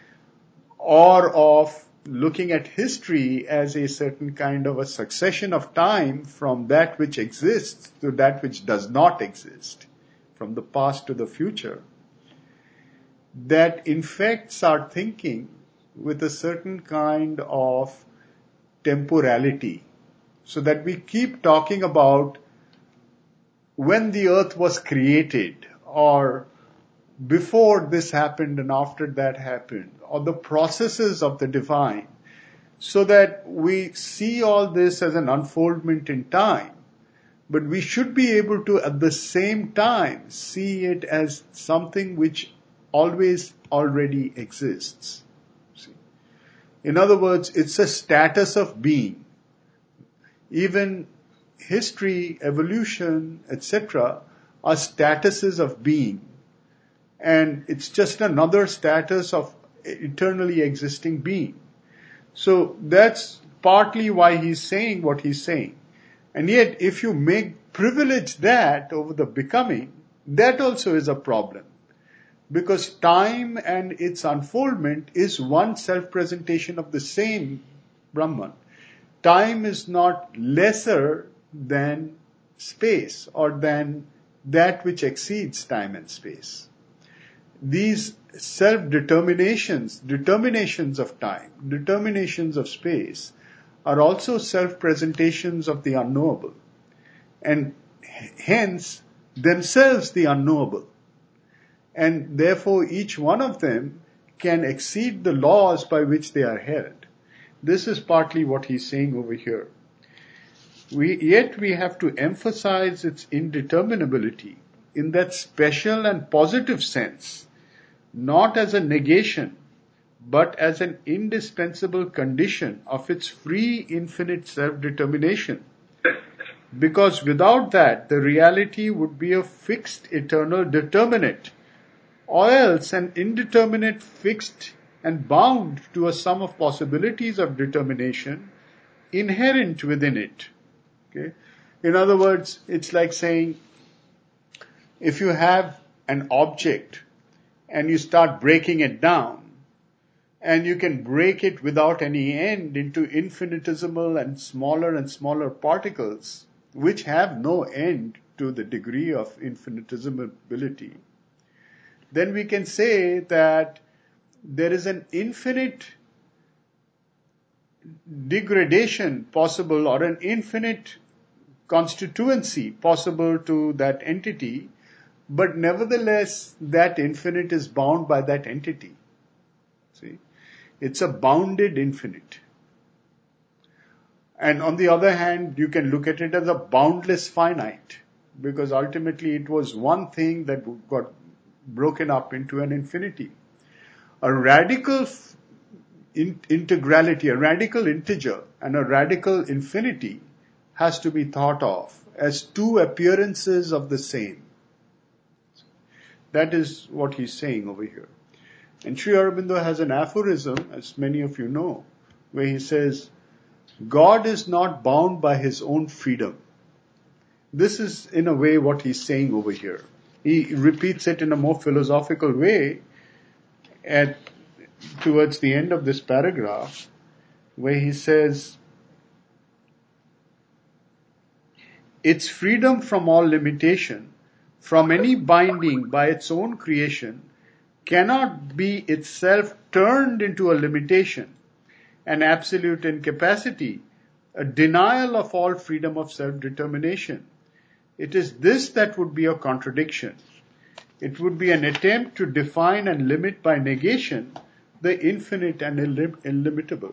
or of looking at history as a certain kind of a succession of time from that which exists to that which does not exist, from the past to the future, that infects our thinking with a certain kind of temporality, so that we keep talking about when the earth was created, or before this happened and after that happened, or the processes of the divine, so that we see all this as an unfoldment in time. But we should be able to, at the same time, see it as something which always already exists. See? In other words, it's a status of being. Even history, evolution, et cetera are statuses of being. And it's just another status of eternally existing being. So that's partly why he's saying what he's saying. And yet, if you make privilege that over the becoming, that also is a problem. Because time and its unfoldment is one self-presentation of the same Brahman. Time is not lesser than space or than that which exceeds time and space. These self-determinations, determinations of time, determinations of space, are also self-presentations of the unknowable, and hence themselves the unknowable. And therefore each one of them can exceed the laws by which they are held. This is partly what he's saying over here. We, yet we have to emphasize its indeterminability in that special and positive sense, not as a negation, but as an indispensable condition of its free infinite self-determination. Because without that, the reality would be a fixed eternal determinate, or else an indeterminate fixed and bound to a sum of possibilities of determination inherent within it. Okay? In other words, it's like saying, if you have an object and you start breaking it down, and you can break it without any end into infinitesimal and smaller and smaller particles, which have no end to the degree of infinitesimability, then we can say that there is an infinite degradation possible, or an infinite constituency possible to that entity, but nevertheless that infinite is bound by that entity. See? It's a bounded infinite. And on the other hand, you can look at it as a boundless finite, because ultimately it was one thing that got broken up into an infinity. A radical in- integrality, a radical integer, and a radical infinity has to be thought of as two appearances of the same. That is what he's saying over here. And Sri Aurobindo has an aphorism, as many of you know, where he says, God is not bound by his own freedom. This is in a way what he's saying over here. He repeats it in a more philosophical way at towards the end of this paragraph, where he says, its freedom from all limitation, from any binding by its own creation, cannot be itself turned into a limitation, an absolute incapacity, a denial of all freedom of self-determination. It is this that would be a contradiction. It would be an attempt to define and limit by negation the infinite and illim- illimitable.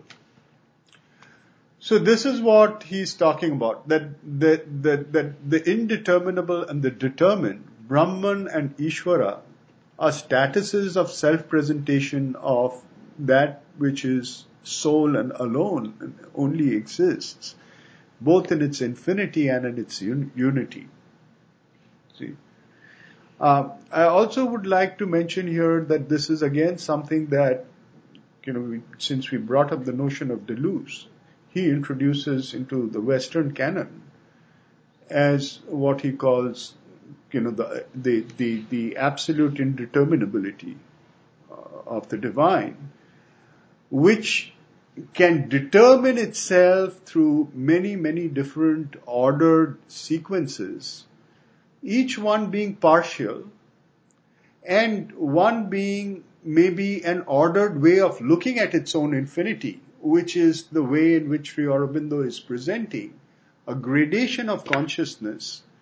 So this is what he's talking about, that the, the, that the indeterminable and the determined, Brahman and Ishvara, are statuses of self-presentation of that which is sole and alone and only exists, both in its infinity and in its un- unity. See, uh, I also would like to mention here that this is again something that, you know, we, since we brought up the notion of Deleuze, he introduces into the Western canon as what he calls, you know, the the the, the absolute indeterminability uh, of the divine, which can determine itself through many, many different ordered sequences, each one being partial, and one being maybe an ordered way of looking at its own infinity, which is the way in which Sri Aurobindo is presenting a gradation of consciousness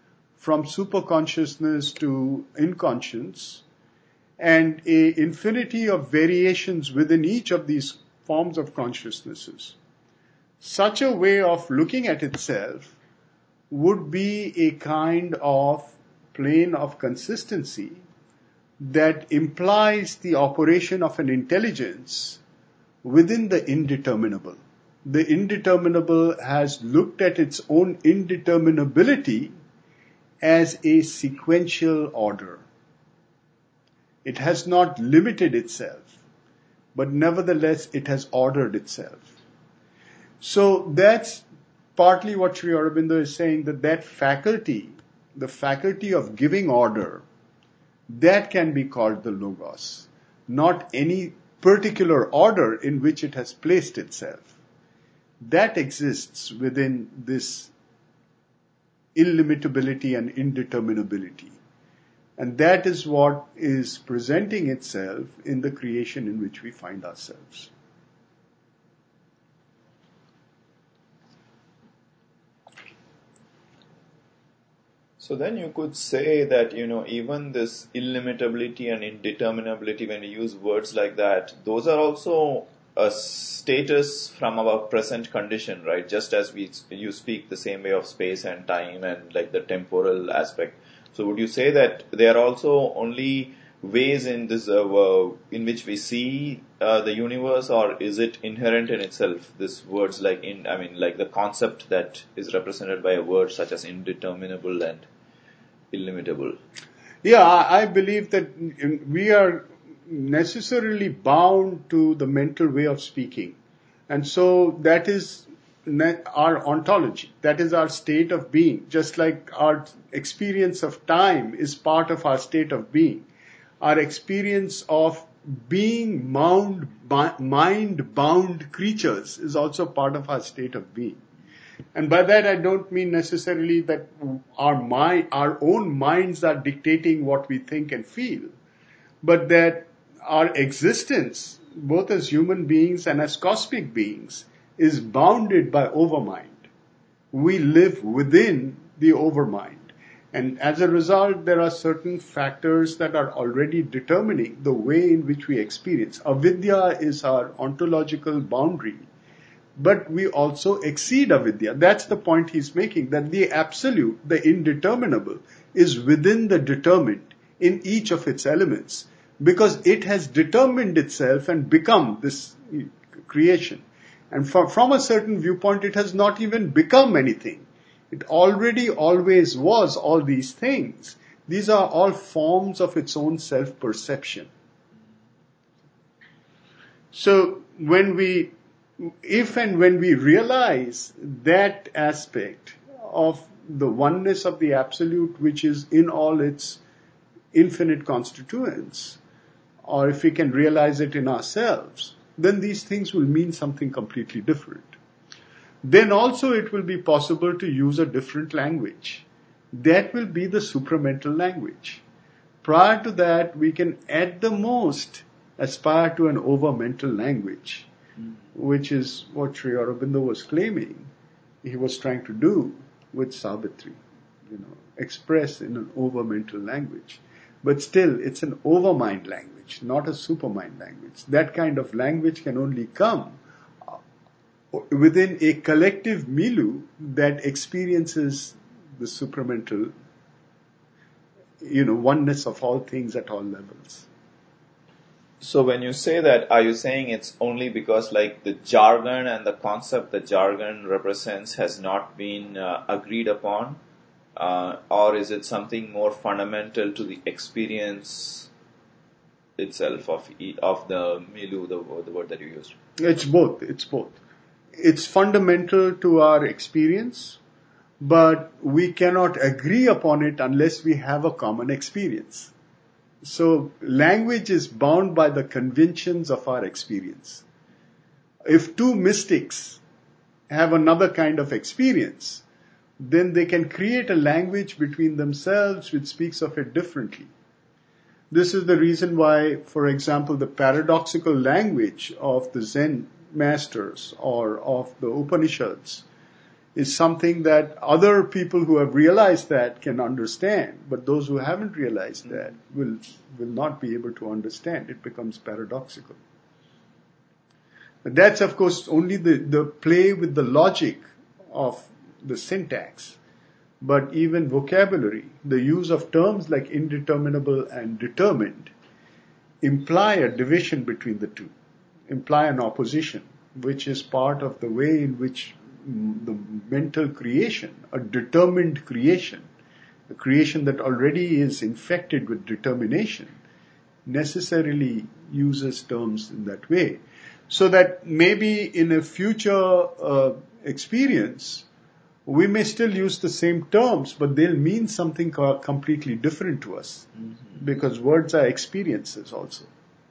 from superconsciousness to inconscience, and a infinity of variations within each of these forms of consciousnesses. Such a way of looking at itself would be a kind of plane of consistency that implies the operation of an intelligence within the indeterminable. The indeterminable has looked at its own indeterminability as a sequential order. It has not limited itself, but nevertheless it has ordered itself. So that's partly what Sri Aurobindo is saying, that that faculty, the faculty of giving order, that can be called the Logos, not any particular order in which it has placed itself. That exists within this illimitability and indeterminability. And that is what is presenting itself in the creation in which we find ourselves. So then you could say that, you know, even this illimitability and indeterminability, when we use words like that, those are also a status from our present condition, right? Just as we you speak the same way of space and time and like the temporal aspect. So would you say that they are also only ways in this uh, in which we see uh, the universe, or is it inherent in itself? This words like in, I mean, like the concept that is represented by a word such as indeterminable and illimitable. Yeah, I believe that we are necessarily bound to the mental way of speaking. And so that is our ontology. That is our state of being. Just like our experience of time is part of our state of being. Our experience of being mind-bound creatures is also part of our state of being. And by that I don't mean necessarily that our mind, our own minds are dictating what we think and feel, but that our existence, both as human beings and as cosmic beings, is bounded by overmind. We live within the overmind. And as a result, there are certain factors that are already determining the way in which we experience. Avidya is our ontological boundary. But we also exceed avidya. That's the point he's making, that the absolute, the indeterminable, is within the determined in each of its elements, because it has determined itself and become this creation. And from, from a certain viewpoint, it has not even become anything. It already always was all these things. These are all forms of its own self-perception. So when we If and when we realize that aspect of the oneness of the Absolute, which is in all its infinite constituents, or if we can realize it in ourselves, then these things will mean something completely different. Then also it will be possible to use a different language. That will be the supramental language. Prior to that, we can at the most aspire to an overmental language, which is what Sri Aurobindo was claiming he was trying to do with Savitri, you know, express in an overmental language. But still, it's an overmind language, not a supermind language. That kind of language can only come within a collective milieu that experiences the supramental, you know, oneness of all things at all levels. So when you say that, are you saying it's only because like the jargon and the concept that jargon represents has not been uh, agreed upon? Uh, or is it something more fundamental to the experience itself of of the milieu, the, the word that you used? It's both. It's both. It's fundamental to our experience, but we cannot agree upon it unless we have a common experience. So language is bound by the conventions of our experience. If two mystics have another kind of experience, then they can create a language between themselves which speaks of it differently. This is the reason why, for example, the paradoxical language of the Zen masters or of the Upanishads is something that other people who have realized that can understand, but those who haven't realized that will will not be able to understand. It becomes paradoxical. But that's, of course, only the, the play with the logic of the syntax. But even vocabulary, the use of terms like indeterminable and determined, imply a division between the two, imply an opposition, which is part of the way in which the mental creation, a determined creation, a creation that already is infected with determination, necessarily uses terms in that way. So that maybe in a future uh, experience, we may still use the same terms, but they'll mean something co- completely different to us. Mm-hmm. Because words are experiences also.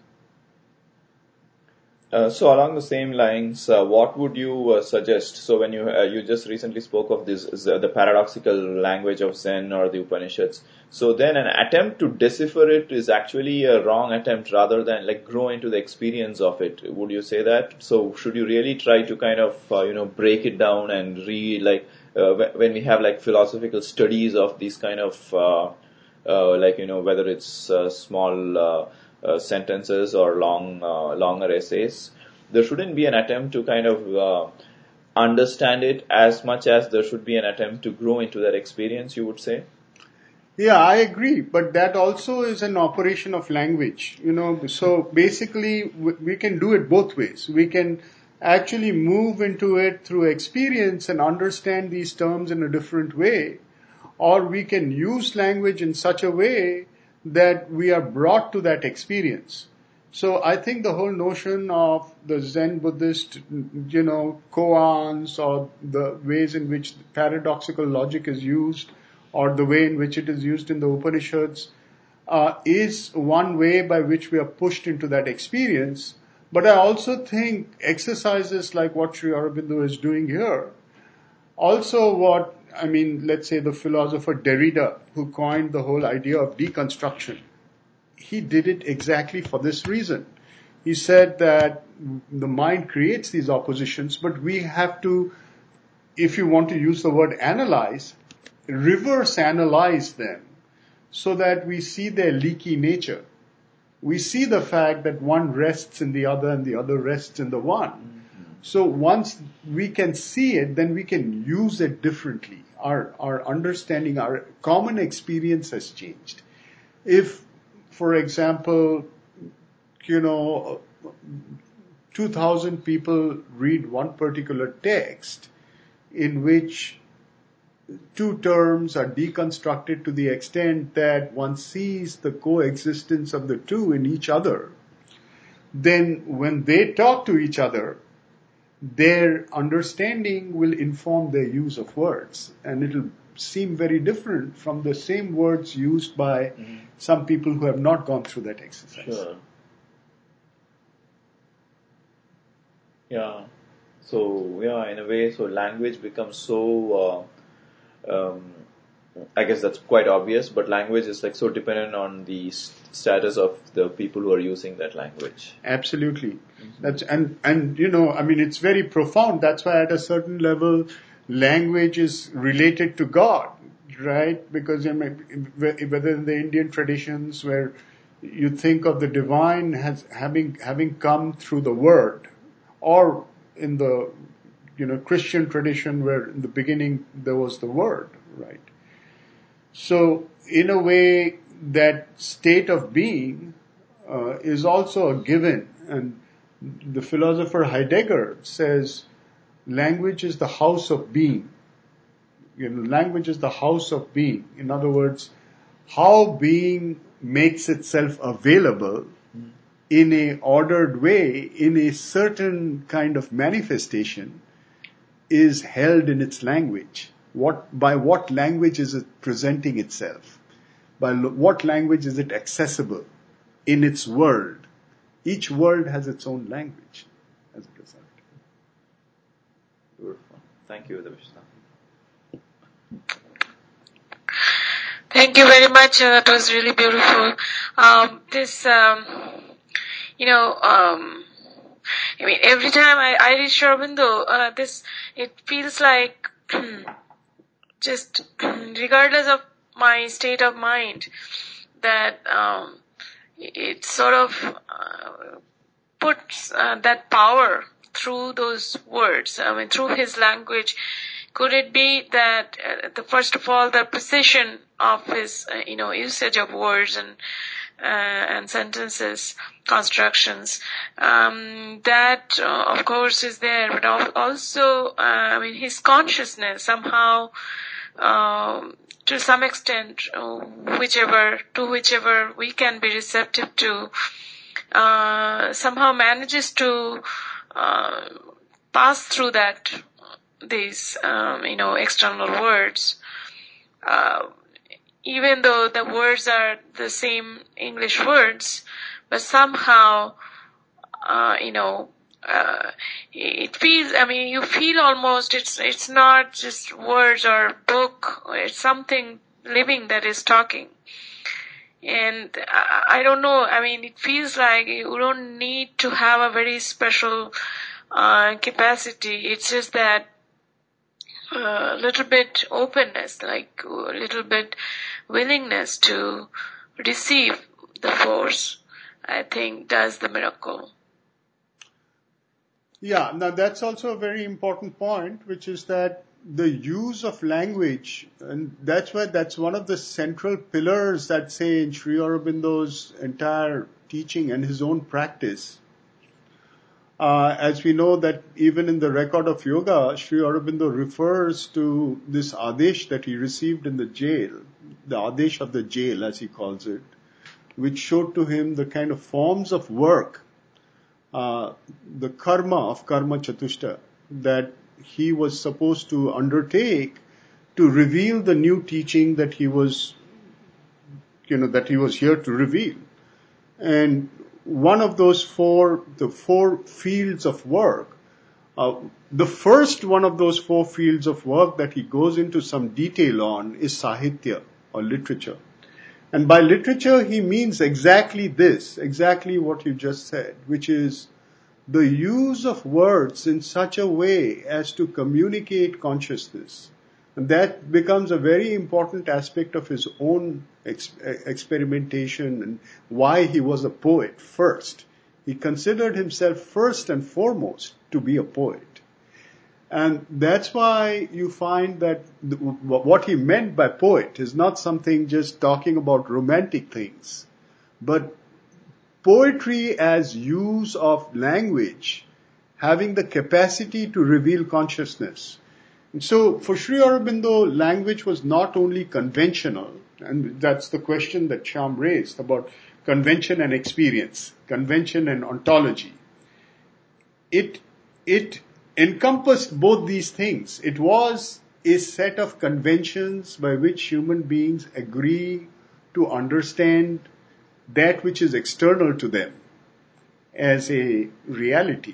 Uh, so along the same lines, uh, what would you uh, suggest? So when you uh, you just recently spoke of this, uh, the paradoxical language of Zen or the Upanishads. So then an attempt to decipher it is actually a wrong attempt rather than like grow into the experience of it. Would you say that? So should you really try to kind of uh, you know break it down and read like uh, when we have like philosophical studies of these kind of uh, uh, like you know whether it's uh, small uh, uh, sentences or long uh, longer essays, there shouldn't be an attempt to kind of uh, understand it as much as there should be an attempt to grow into that experience, you would say? Yeah, I agree, but that also is an operation of language, you know, so basically we can do it both ways. We can actually move into it through experience and understand these terms in a different way, or we can use language in such a way that we are brought to that experience. So I think the whole notion of the Zen Buddhist, you know, koans or the ways in which paradoxical logic is used, or the way in which it is used in the Upanishads, uh, is one way by which we are pushed into that experience. But I also think exercises like what Sri Aurobindo is doing here, also what, I mean, let's say the philosopher Derrida, who coined the whole idea of deconstruction, he did it exactly for this reason. He said that the mind creates these oppositions, but we have to, if you want to use the word analyze, reverse analyze them so that we see their leaky nature. We see the fact that one rests in the other and the other rests in the one. Mm-hmm. So once we can see it, then we can use it differently. Our, our understanding, our common experience has changed. If, for example, you know, two thousand people read one particular text in which two terms are deconstructed to the extent that one sees the coexistence of the two in each other, then when they talk to each other, their understanding will inform their use of words, and it'll seem very different from the same words used by mm-hmm. some people who have not gone through that exercise. Sure. Yeah. So, yeah, in a way, so language becomes so, uh, um, I guess that's quite obvious, but language is like so dependent on the st- status of the people who are using that language. Absolutely. Mm-hmm. That's, and, and, you know, I mean, it's very profound. That's why at a certain level, language is related to God, right? Because you know, whether in the Indian traditions where you think of the divine as having, having come through the word, or in the, you know, Christian tradition where in the beginning there was the word, right? So in a way, that state of being uh, is also a given. And the philosopher Heidegger says language is the house of being. You know, language is the house of being. In other words, how being makes itself available in a ordered way, in a certain kind of manifestation, is held in its language. What, by what language is it presenting itself? By lo- what language is it accessible in its world? Each world has its own language as a result. Beautiful. Thank you, Devishna. Thank you very much. Uh, that was really beautiful. Um, this, um, you know, um, I mean, every time I, I read Sri Aurobindo, uh, this, it feels like just regardless of my state of mind, that um, it sort of uh, puts uh, that power through those words, I mean, through his language. Could it be that, uh, the first of all, the precision of his, uh, you know, usage of words and uh, and sentences, constructions, um, that, uh, of course, is there, but also, uh, I mean, his consciousness somehow, um, to some extent, uh, whichever to whichever we can be receptive to, uh, somehow manages to uh, pass through that these um, you know external words, uh, even though the words are the same English words, but somehow uh, you know uh, it feels, I mean, you feel almost it's it's not just words or book, it's something living that is talking. And I, I don't know, I mean, it feels like you don't need to have a very special uh, capacity. It's just that a uh, little bit openness, like a little bit willingness to receive the force, I think, does the miracle. Yeah, now that's also a very important point, which is that the use of language, and that's why that's one of the central pillars that say in Sri Aurobindo's entire teaching and his own practice. Uh, as we know that even in the record of yoga, Sri Aurobindo refers to this Adesh that he received in the jail, the Adesh of the jail as he calls it, which showed to him the kind of forms of work, uh, the karma of Karma Chatushta that he was supposed to undertake to reveal the new teaching that he was, you know, that he was here to reveal. And one of those four, the four fields of work, uh, the first one of those four fields of work that he goes into some detail on is Sahitya or literature. And by literature, he means exactly this, exactly what you just said, which is the use of words in such a way as to communicate consciousness. And that becomes a very important aspect of his own ex- experimentation and why he was a poet first. He considered himself first and foremost to be a poet. And that's why you find that the, what he meant by poet is not something just talking about romantic things, but poetry as use of language, having the capacity to reveal consciousness. And so for Sri Aurobindo, language was not only conventional, and that's the question that Shyam raised about convention and experience, convention and ontology. It, it encompassed both these things. It was a set of conventions by which human beings agree to understand that which is external to them as a reality,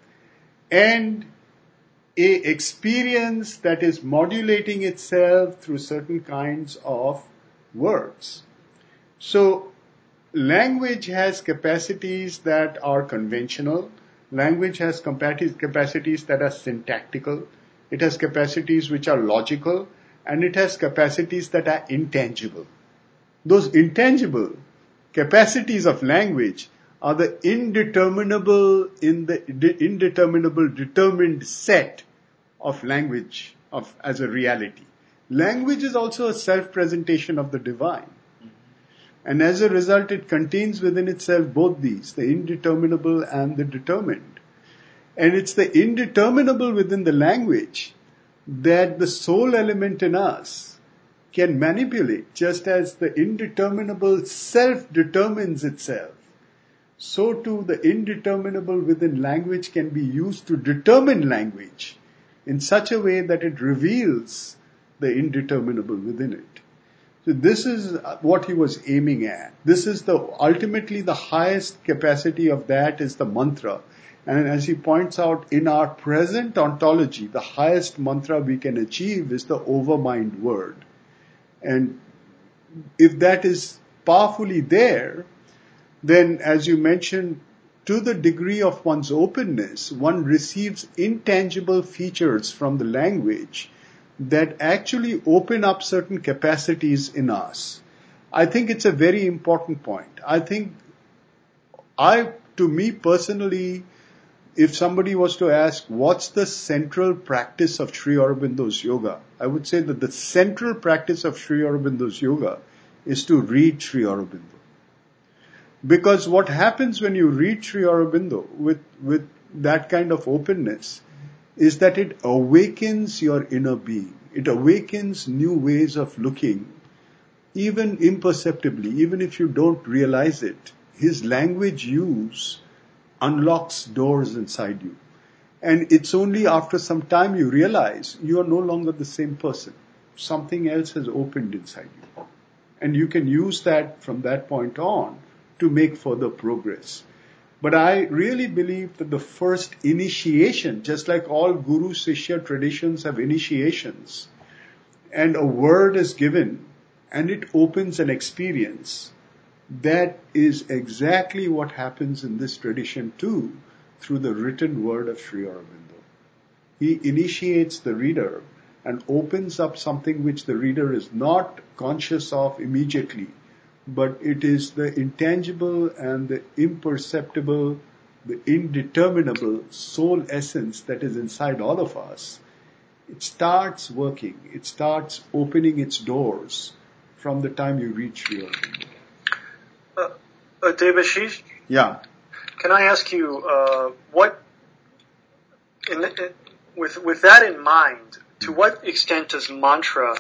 and a experience that is modulating itself through certain kinds of words. So language has capacities that are conventional. Language has capacities that are syntactical. It has capacities which are logical, and it has capacities that are intangible. Those intangible capacities of language are the indeterminable in the indeterminable determined set of language of as a reality. Language is also a self-presentation of the divine. And as a result, it contains within itself both these, the indeterminable and the determined. And it's the indeterminable within the language that the soul element in us can manipulate, just as the indeterminable self determines itself. So too the indeterminable within language can be used to determine language in such a way that it reveals the indeterminable within it. So this is what he was aiming at. This is the, ultimately the highest capacity of that is the mantra. And as he points out, in our present ontology, the highest mantra we can achieve is the overmind word. And if that is powerfully there, then as you mentioned, to the degree of one's openness, one receives intangible features from the language that actually open up certain capacities in us. I think it's a very important point. I think I, to me personally, if somebody was to ask what's the central practice of Sri Aurobindo's yoga, I would say that the central practice of Sri Aurobindo's yoga is to read Sri Aurobindo. Because what happens when you read Sri Aurobindo with, with that kind of openness is that it awakens your inner being. It awakens new ways of looking, even imperceptibly, even if you don't realize it. His language use unlocks doors inside you. And it's only after some time you realize you are no longer the same person. Something else has opened inside you. And you can use that from that point on to make further progress. But I really believe that the first initiation, just like all Guru Sishya traditions have initiations, and a word is given and it opens an experience, that is exactly what happens in this tradition too, through the written word of Sri Aurobindo. He initiates the reader and opens up something which the reader is not conscious of immediately, but it is the intangible and the imperceptible, the indeterminable soul essence that is inside all of us. It starts working. It starts opening its doors from the time you reach Sri Aurobindo. Uh, uh, Devashish? Yeah. Can I ask you, uh, what, in the, in, with, with that in mind, to what extent does mantra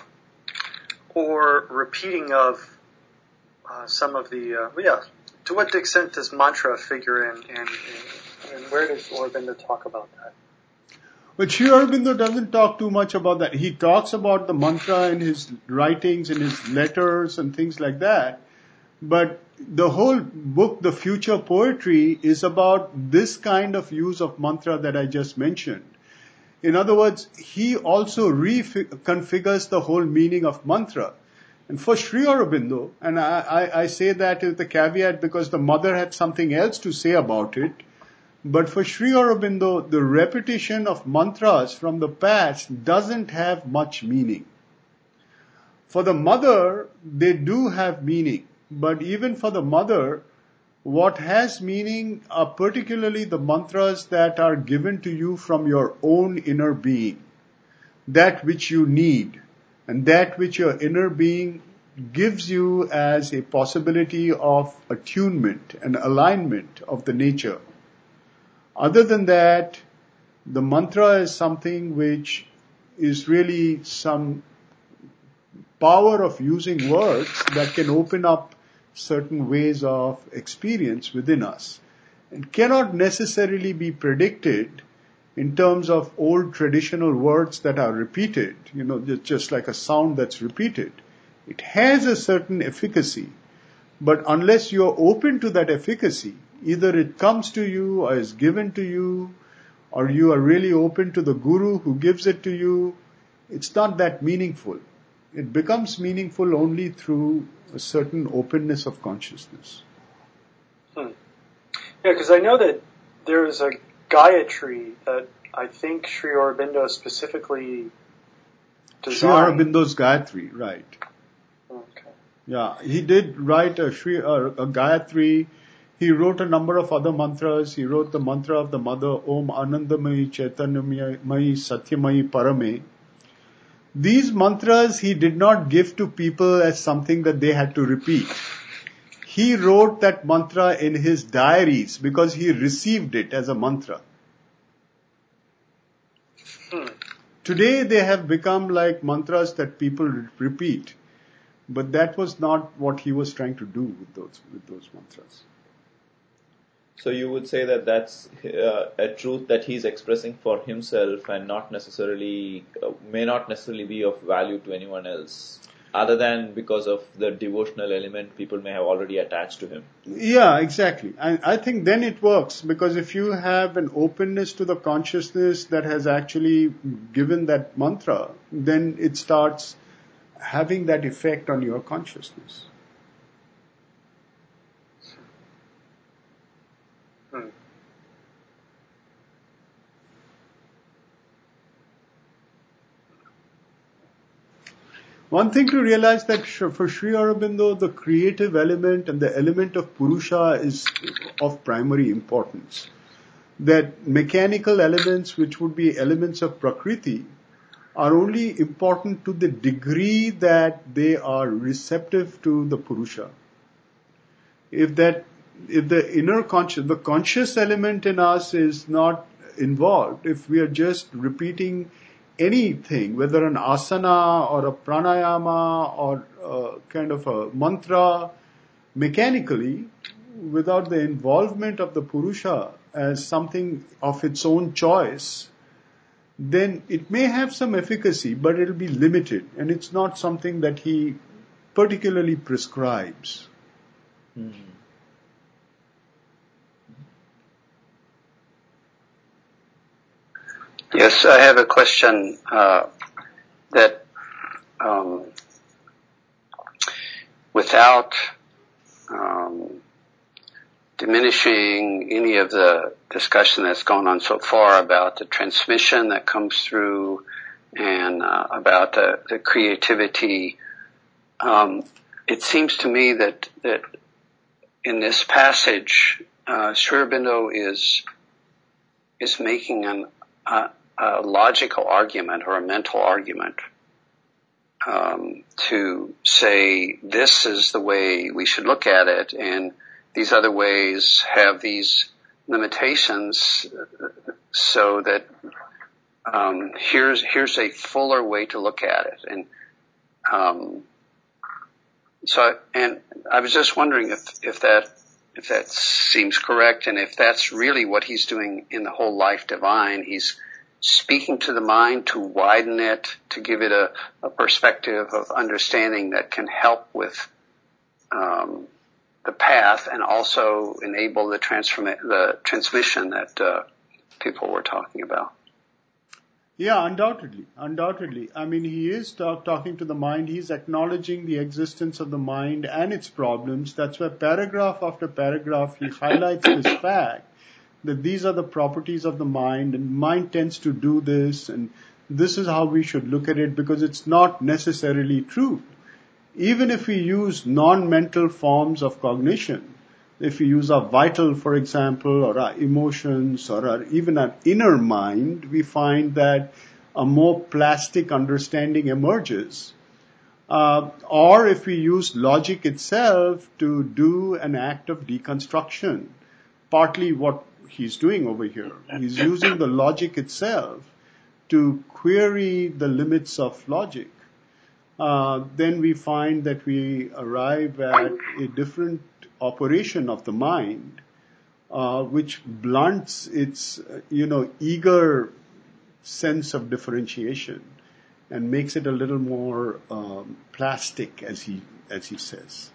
or repeating of Uh, some of the, uh, yeah, to what extent does mantra figure in, and, and, and where does Aurobindo talk about that? But Sri Aurobindo doesn't talk too much about that. He talks about the mantra in his writings, in his letters and things like that. But the whole book, The Future Poetry, is about this kind of use of mantra that I just mentioned. In other words, he also reconfigures the whole meaning of mantra. And for Sri Aurobindo, and I, I, I say that with a caveat because the mother had something else to say about it, but for Sri Aurobindo, the repetition of mantras from the past doesn't have much meaning. For the mother, they do have meaning, but even for the mother, what has meaning are particularly the mantras that are given to you from your own inner being, that which you need. And that which your inner being gives you as a possibility of attunement and alignment of the nature. Other than that, the mantra is something which is really some power of using words that can open up certain ways of experience within us and cannot necessarily be predicted in terms of old traditional words that are repeated, you know, just like a sound that's repeated. It has a certain efficacy, but unless you're open to that efficacy, either it comes to you or is given to you, or you are really open to the guru who gives it to you, it's not that meaningful. It becomes meaningful only through a certain openness of consciousness. Hmm. Yeah, because I know that there is a Gayatri that I think Sri Aurobindo specifically designed. Sri Aurobindo's Gayatri, right. Okay. Yeah, he did write a, Sri, uh, a Gayatri. He wrote a number of other mantras. He wrote the mantra of the mother, Om Anandamayi Chaitanyamayi Satyamayi Parame. These mantras he did not give to people as something that they had to repeat. He wrote that mantra in his diaries because he received it as a mantra. Hmm. Today they have become like mantras that people repeat, but that was not what he was trying to do with those with those mantras. So you would say that that's uh, a truth that he's expressing for himself and not necessarily, uh, may not necessarily be of value to anyone else, other than because of the devotional element people may have already attached to him. Yeah, exactly. I, I think then it works, because if you have an openness to the consciousness that has actually given that mantra, then it starts having that effect on your consciousness. Hmm. One thing to realize that for Sri Aurobindo, the creative element and the element of Purusha is of primary importance. That mechanical elements, which would be elements of Prakriti, are only important to the degree that they are receptive to the Purusha. If that, if the inner conscious, the conscious element in us is not involved, if we are just repeating anything, whether an asana or a pranayama or a kind of a mantra, mechanically, without the involvement of the Purusha as something of its own choice, then it may have some efficacy, but it will be limited, and it's not something that he particularly prescribes. Mm-hmm. Yes, I have a question uh, that um, without um, diminishing any of the discussion that's gone on so far about the transmission that comes through and uh, about the, the creativity, um, it seems to me that, that in this passage, uh, Sri Aurobindo is is making an uh, a logical argument or a mental argument um, to say this is the way we should look at it, and these other ways have these limitations, so that um, here's here's a fuller way to look at it. And um, so, and I was just wondering if if that if that seems correct, and if that's really what he's doing in the whole Life Divine. He's speaking to the mind to widen it, to give it a, a perspective of understanding that can help with um, the path, and also enable the transform the transmission that uh, people were talking about. Yeah, undoubtedly, undoubtedly. I mean, he is talk, talking to the mind. He's acknowledging the existence of the mind and its problems. That's why paragraph after paragraph he highlights this fact that these are the properties of the mind, and mind tends to do this, and this is how we should look at it, because it's not necessarily true. Even if we use non-mental forms of cognition, if we use our vital, for example, or our emotions, or our, even our inner mind, we find that a more plastic understanding emerges. Uh, or if we use logic itself to do an act of deconstruction, partly what he's doing over here. He's using the logic itself to query the limits of logic. Uh, then we find that we arrive at a different operation of the mind, uh, which blunts its, you know, eager sense of differentiation and makes it a little more um, plastic, as he as he says.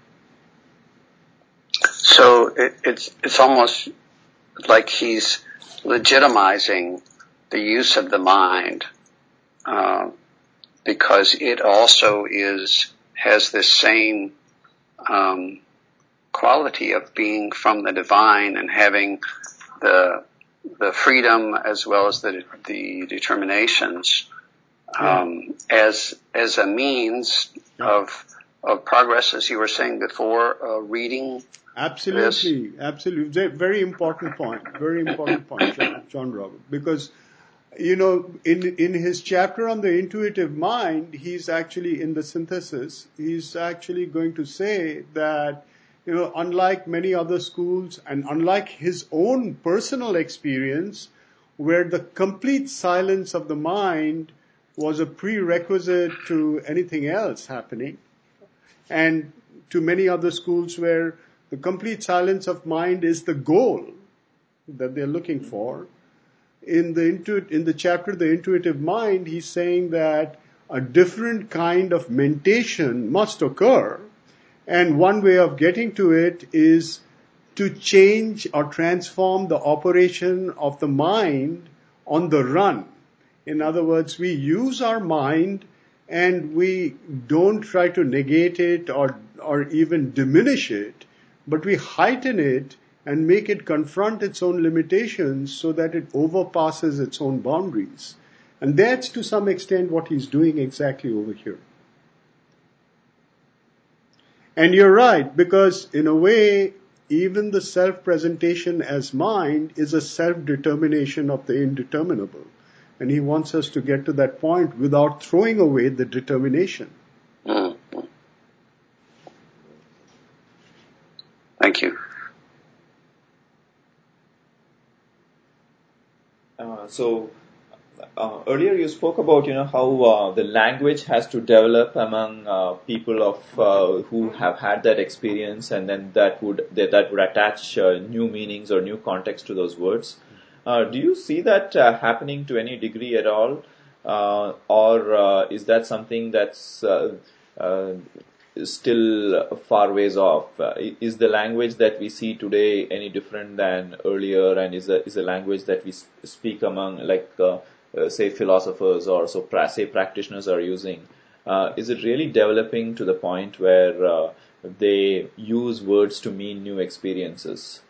So it, it's it's almost like he's legitimizing the use of the mind, uh, because it also is has this same um, quality of being from the divine and having the the freedom as well as the the determinations um, yeah. as as a means yeah. of of progress, as you were saying before, uh, reading. Absolutely, this. absolutely. Very important point. Very important point, John, John Robert. Because, you know, in in his chapter on the intuitive mind, he's actually in the synthesis. He's actually going to say that, you know, unlike many other schools and unlike his own personal experience, where the complete silence of the mind was a prerequisite to anything else happening, and to many other schools where the complete silence of mind is the goal that they're looking for. In the intu- in the chapter, The Intuitive Mind, he's saying that a different kind of mentation must occur. And one way of getting to it is to change or transform the operation of the mind on the run. In other words, we use our mind and we don't try to negate it or, or even diminish it, but we heighten it and make it confront its own limitations so that it overpasses its own boundaries. And that's to some extent what he's doing exactly over here. And you're right, because in a way, even the self-presentation as mind is a self-determination of the indeterminable. And he wants us to get to that point without throwing away the determination. Mm-hmm. Thank you. Uh, so uh, earlier you spoke about you know how uh, the language has to develop among uh, people of uh, who have had that experience, and then that would that, that would attach uh, new meanings or new context to those words. Uh, do you see that uh, happening to any degree at all, uh, or uh, is that something that's uh, uh, still far ways off? Uh, is the language that we see today any different than earlier, and is a is a language that we speak among, like uh, uh, say philosophers or so pra- say practitioners are using? Uh, is it really developing to the point where uh, they use words to mean new experiences?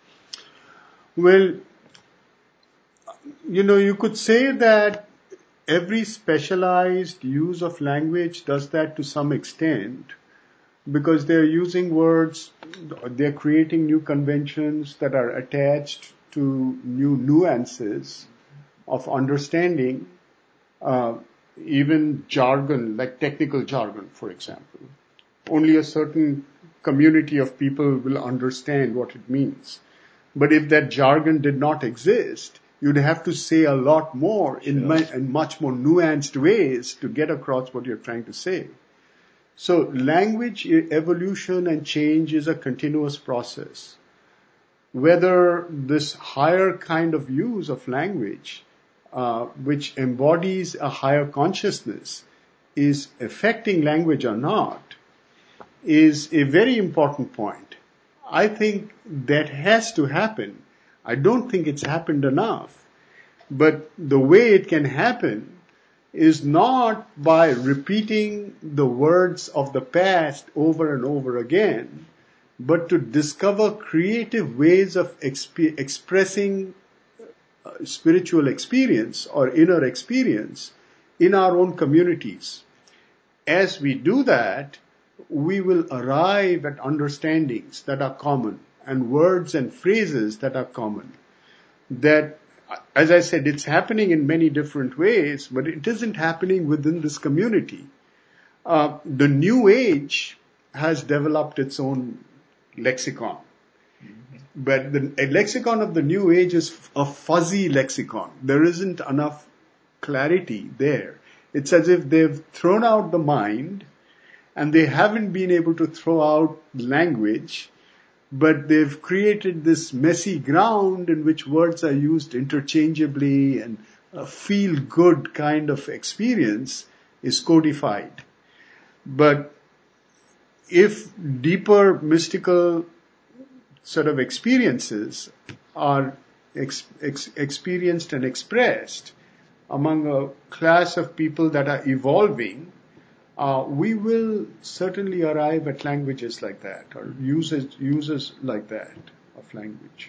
Well, you know, you could say that every specialized use of language does that to some extent, because they're using words, they're creating new conventions that are attached to new nuances of understanding, uh, even jargon, like technical jargon, for example. Only a certain community of people will understand what it means. But if that jargon did not exist, you'd have to say a lot more in, Sure. mu- in much more nuanced ways to get across what you're trying to say. So language evolution and change is a continuous process. Whether this higher kind of use of language, uh, which embodies a higher consciousness, is affecting language or not, is a very important point. I think that has to happen. I don't think it's happened enough. But the way it can happen is not by repeating the words of the past over and over again, but to discover creative ways of exp- expressing uh, spiritual experience or inner experience in our own communities. As we do that, we will arrive at understandings that are common and words and phrases that are common. That, as I said, it's happening in many different ways, but it isn't happening within this community. Uh, the New Age has developed its own lexicon. But the a lexicon of the New Age is a fuzzy lexicon. There isn't enough clarity there. It's as if they've thrown out the mind and they haven't been able to throw out language, but they've created this messy ground in which words are used interchangeably, and a feel-good kind of experience is codified. But if deeper mystical sort of experiences are ex- ex- experienced and expressed among a class of people that are evolving, uh, we will certainly arrive at languages like that, or uses uses like that of language.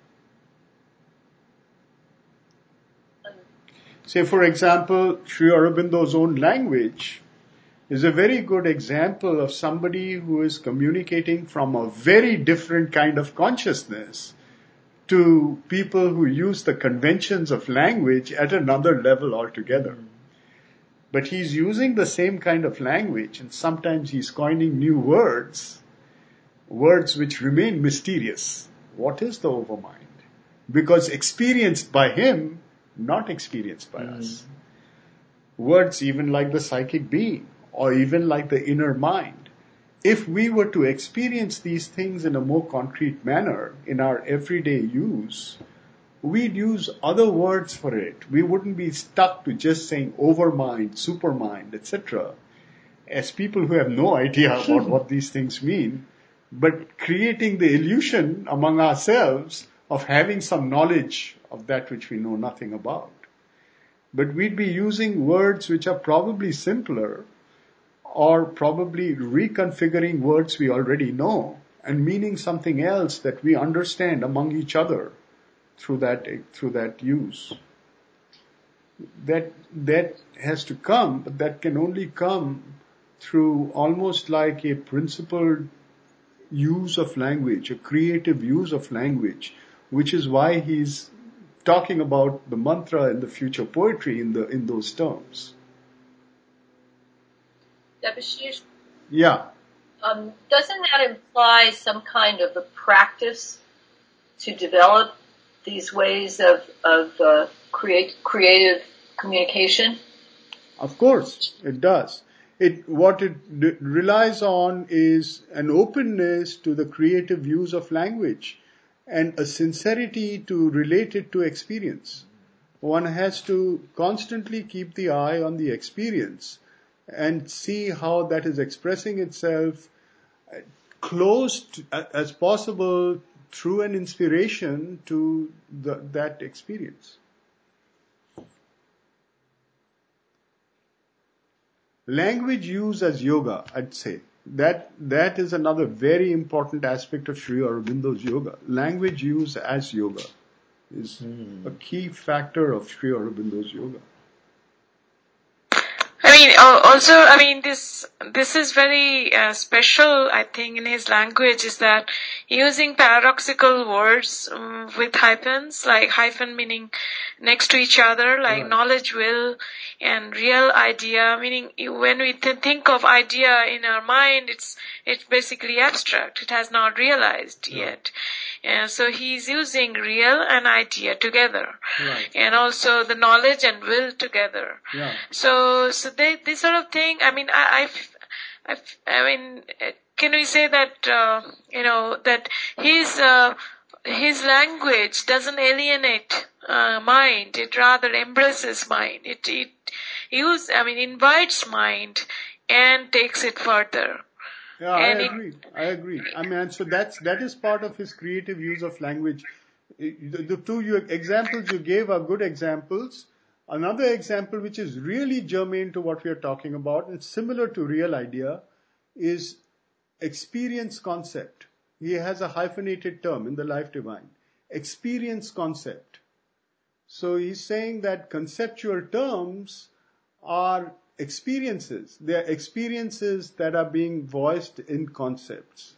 Say, for example, Sri Aurobindo's own language is a very good example of somebody who is communicating from a very different kind of consciousness to people who use the conventions of language at another level altogether. But he's using the same kind of language, and sometimes he's coining new words, words which remain mysterious. What is the overmind? Because experienced by him, not experienced by mm. us. Words even like the psychic being, or even like the inner mind. If we were to experience these things in a more concrete manner in our everyday use, we'd use other words for it. We wouldn't be stuck to just saying overmind, supermind, et cetera, as people who have no idea about what these things mean, but creating the illusion among ourselves of having some knowledge of that which we know nothing about. But we'd be using words which are probably simpler, or probably reconfiguring words we already know and meaning something else that we understand among each other through that through that use. That that has to come, but that can only come through almost like a principled use of language, a creative use of language, which is why he's talking about the mantra and the future poetry in the in those terms. Debashish, Yeah. um, doesn't that imply some kind of a practice to develop these ways of of uh, create creative communication? Of course, it does. It what it d- relies on is an openness to the creative use of language and a sincerity to relate it to experience. One has to constantly keep the eye on the experience and see how that is expressing itself close to, as possible through an inspiration to the, that experience. Language use as yoga, I'd say. That that is another very important aspect of Sri Aurobindo's yoga. Language use as yoga is hmm. a key factor of Sri Aurobindo's yoga. I mean, also, I mean, this this is very uh, special, I think, in his language, is that using paradoxical words um, with hyphens, like hyphen meaning next to each other, like right. knowledge, will, and real idea, meaning when we th- think of idea in our mind, it's it's basically abstract. It has not realized yeah. yet. And so he's using real and idea together. Right. And also the knowledge and will together. Yeah. So, so they, this sort of thing, I mean, I, I, I, I mean, can we say that, uh, you know, that his, uh, his language doesn't alienate, uh, mind. It rather embraces mind. It, it use, I mean, invites mind and takes it further. Yeah, I agree. I agree. I mean, so that's that is part of his creative use of language. The, the two you, examples you gave are good examples. Another example, which is really germane to what we are talking about and similar to real idea, is experience concept. He has a hyphenated term in the Life Divine. Experience concept. So he's saying that conceptual terms are experiences. They are experiences that are being voiced in concepts.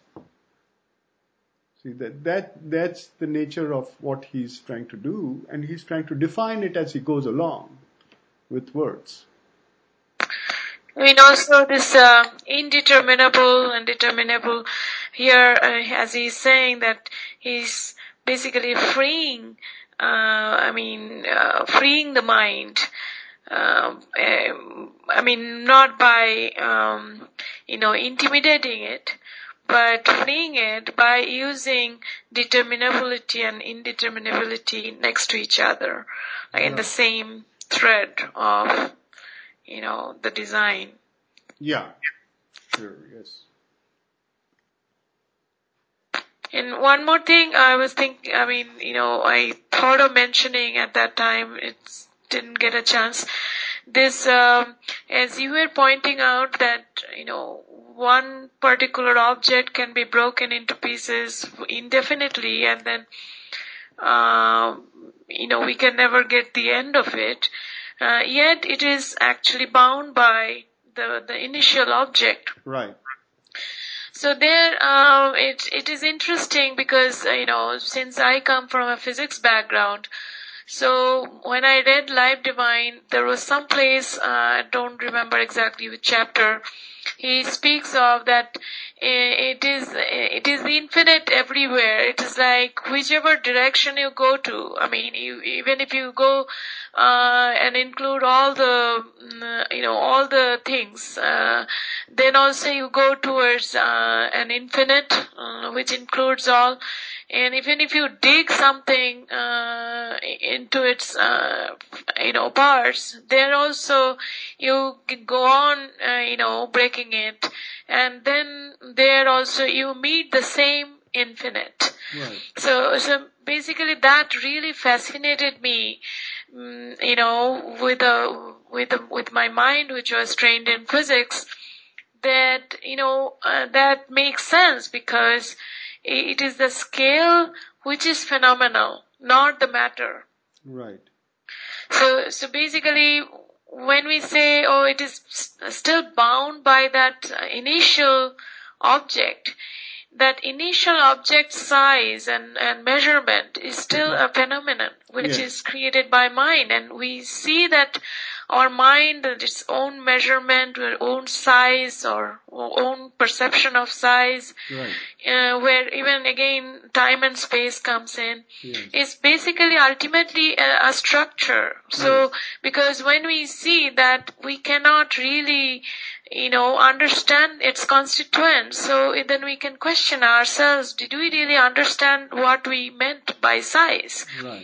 See, that, that that's the nature of what he's trying to do, and he's trying to define it as he goes along with words. I mean, also this uh, indeterminable and determinable here, uh, as he's saying that he's basically freeing, uh, I mean, uh, freeing the mind. Uh, I mean, not by, um, you know, intimidating it, but freeing it by using determinability and indeterminability next to each other, like yeah. in the same thread of, you know, the design. Yeah, sure, yes. And one more thing I was thinking, I mean, you know, I thought of mentioning at that time, it didn't get a chance. This, um, as you were pointing out that, you know, one particular object can be broken into pieces indefinitely and then, uh, you know, we can never get the end of it. Uh, yet it is actually bound by the, the initial object. Right. So there, um, it, it is interesting because, uh, you know, since I come from a physics background, so when I read Life Divine, there was some place, uh, I don't remember exactly which chapter, he speaks of that it is, it is infinite everywhere. It is like whichever direction you go to. I mean, you, even if you go, uh, and include all the, you know, all the things, uh, then also you go towards, uh, an infinite, uh, which includes all. And even if you dig something, uh, into its, uh, you know, parts, there also you can go on, uh, you know, breaking it. And then there also you meet the same infinite. Right. So, so basically that really fascinated me, um, you know, with a, with a, with my mind, which was trained in physics, that, you know, uh, that makes sense because it is the scale which is phenomenal, not the matter. Right. So, so basically, when we say, oh, it is s- still bound by that uh, initial object, that initial object size and, and measurement is still a phenomenon which Yes. is created by mind, and we see that our mind, its own measurement, our own size or own perception of size, Right. uh, where even again time and space comes in, Yes. is basically ultimately a, a structure. So because when we see that we cannot really, you know, understand its constituents, so then we can question ourselves, did we really understand what we meant by size? Right.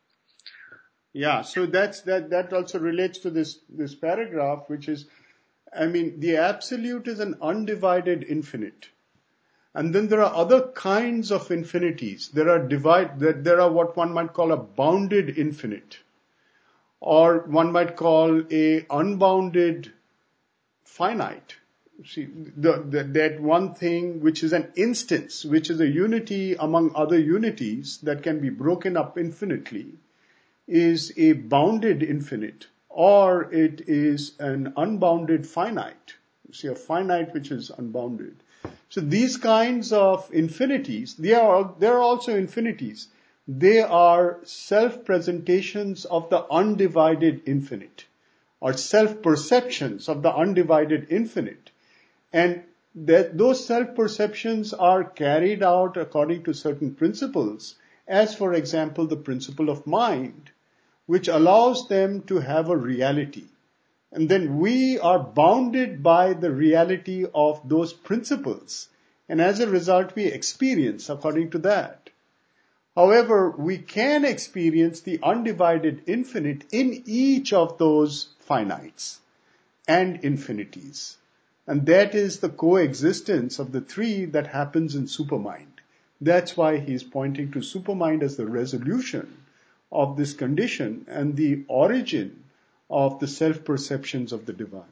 Yeah, so that's that that also relates to this this paragraph, which is, I mean, the absolute is an undivided infinite. And then there are other kinds of infinities. There are divide there, there are what one might call a bounded infinite, or one might call a unbounded finite. See, the, the, that one thing which is an instance, which is a unity among other unities that can be broken up infinitely, is a bounded infinite, or it is an unbounded finite. You see, a finite which is unbounded. So these kinds of infinities, they are, they are also infinities. They are self-presentations of the undivided infinite, or self-perceptions of the undivided infinite. And that those self-perceptions are carried out according to certain principles, as for example, the principle of mind, which allows them to have a reality. And then we are bounded by the reality of those principles. And as a result, we experience according to that. However, we can experience the undivided infinite in each of those finites and infinities. And that is the coexistence of the three that happens in supermind. That's why he's pointing to supermind as the resolution of this condition and the origin of the self-perceptions of the divine.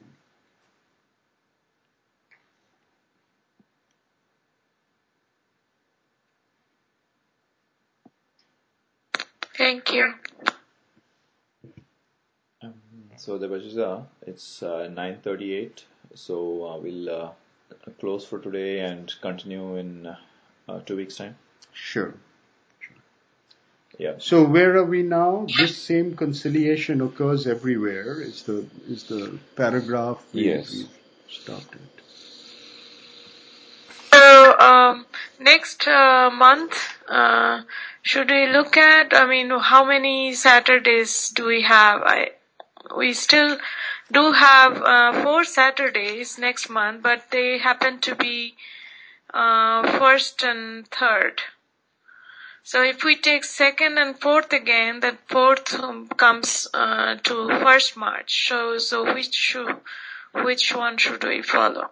Thank you. Um, so the Bajiza, it's uh, nine thirty-eight. So uh, we'll uh, close for today and continue in uh, uh, two weeks' time. Sure. Yeah. So where are we now? This same conciliation occurs everywhere. Is the is the paragraph we, Yes. we stopped at. So um, next uh, month, uh, should we look at? I mean, how many Saturdays do we have? I we still do have uh, four Saturdays next month, but they happen to be uh, first and third. So if we take second and fourth again, that fourth um, comes uh, to first March. So so which should, which one should we follow?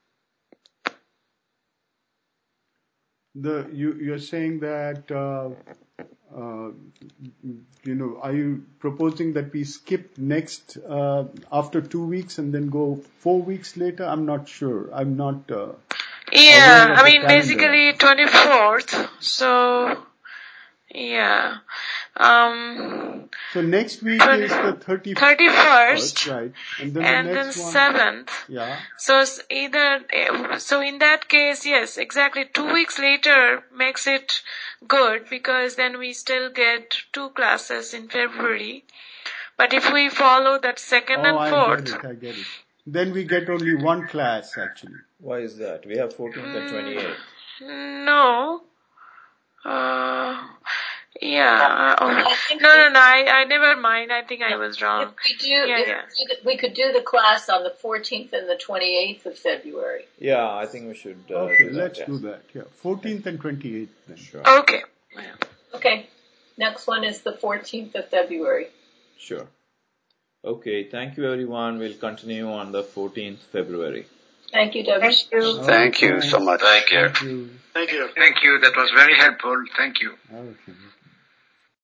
The you you're saying that uh, uh, you know, are you proposing that we skip next uh, after two weeks and then go four weeks later? I'm not sure. I'm not. Uh, Yeah, aware of I the mean calendar. basically twenty-fourth. So yeah. Um, So next week twenty is the thirty-first, thirty-first, right? And then and the then next one. seventh. Yeah. So it's either, so in that case, yes, exactly. Two weeks later makes it good because then we still get two classes in February. But if we follow that second Oh, and I fourth, get it. I get it. Then we get only one class actually. Why is that? We have fourteenth and twenty-eighth. no. Uh, yeah. Uh, I think no, no, no. I, I never mind. I think I was wrong. If we do, Yeah, if yeah. we could do the class on the fourteenth and the twenty-eighth of February. Yeah, I think we should uh, Okay, do that. let's yeah. do that. Yeah, fourteenth and twenty-eighth then. Sure. Okay. Okay. Next one is the fourteenth of February. Sure. Okay, thank you everyone. We'll continue on the fourteenth of February. Thank you, Debbie. Thank you. Thank you so much. Thank you. Thank you. Thank you. Thank you. That was very helpful. Thank you. Okay.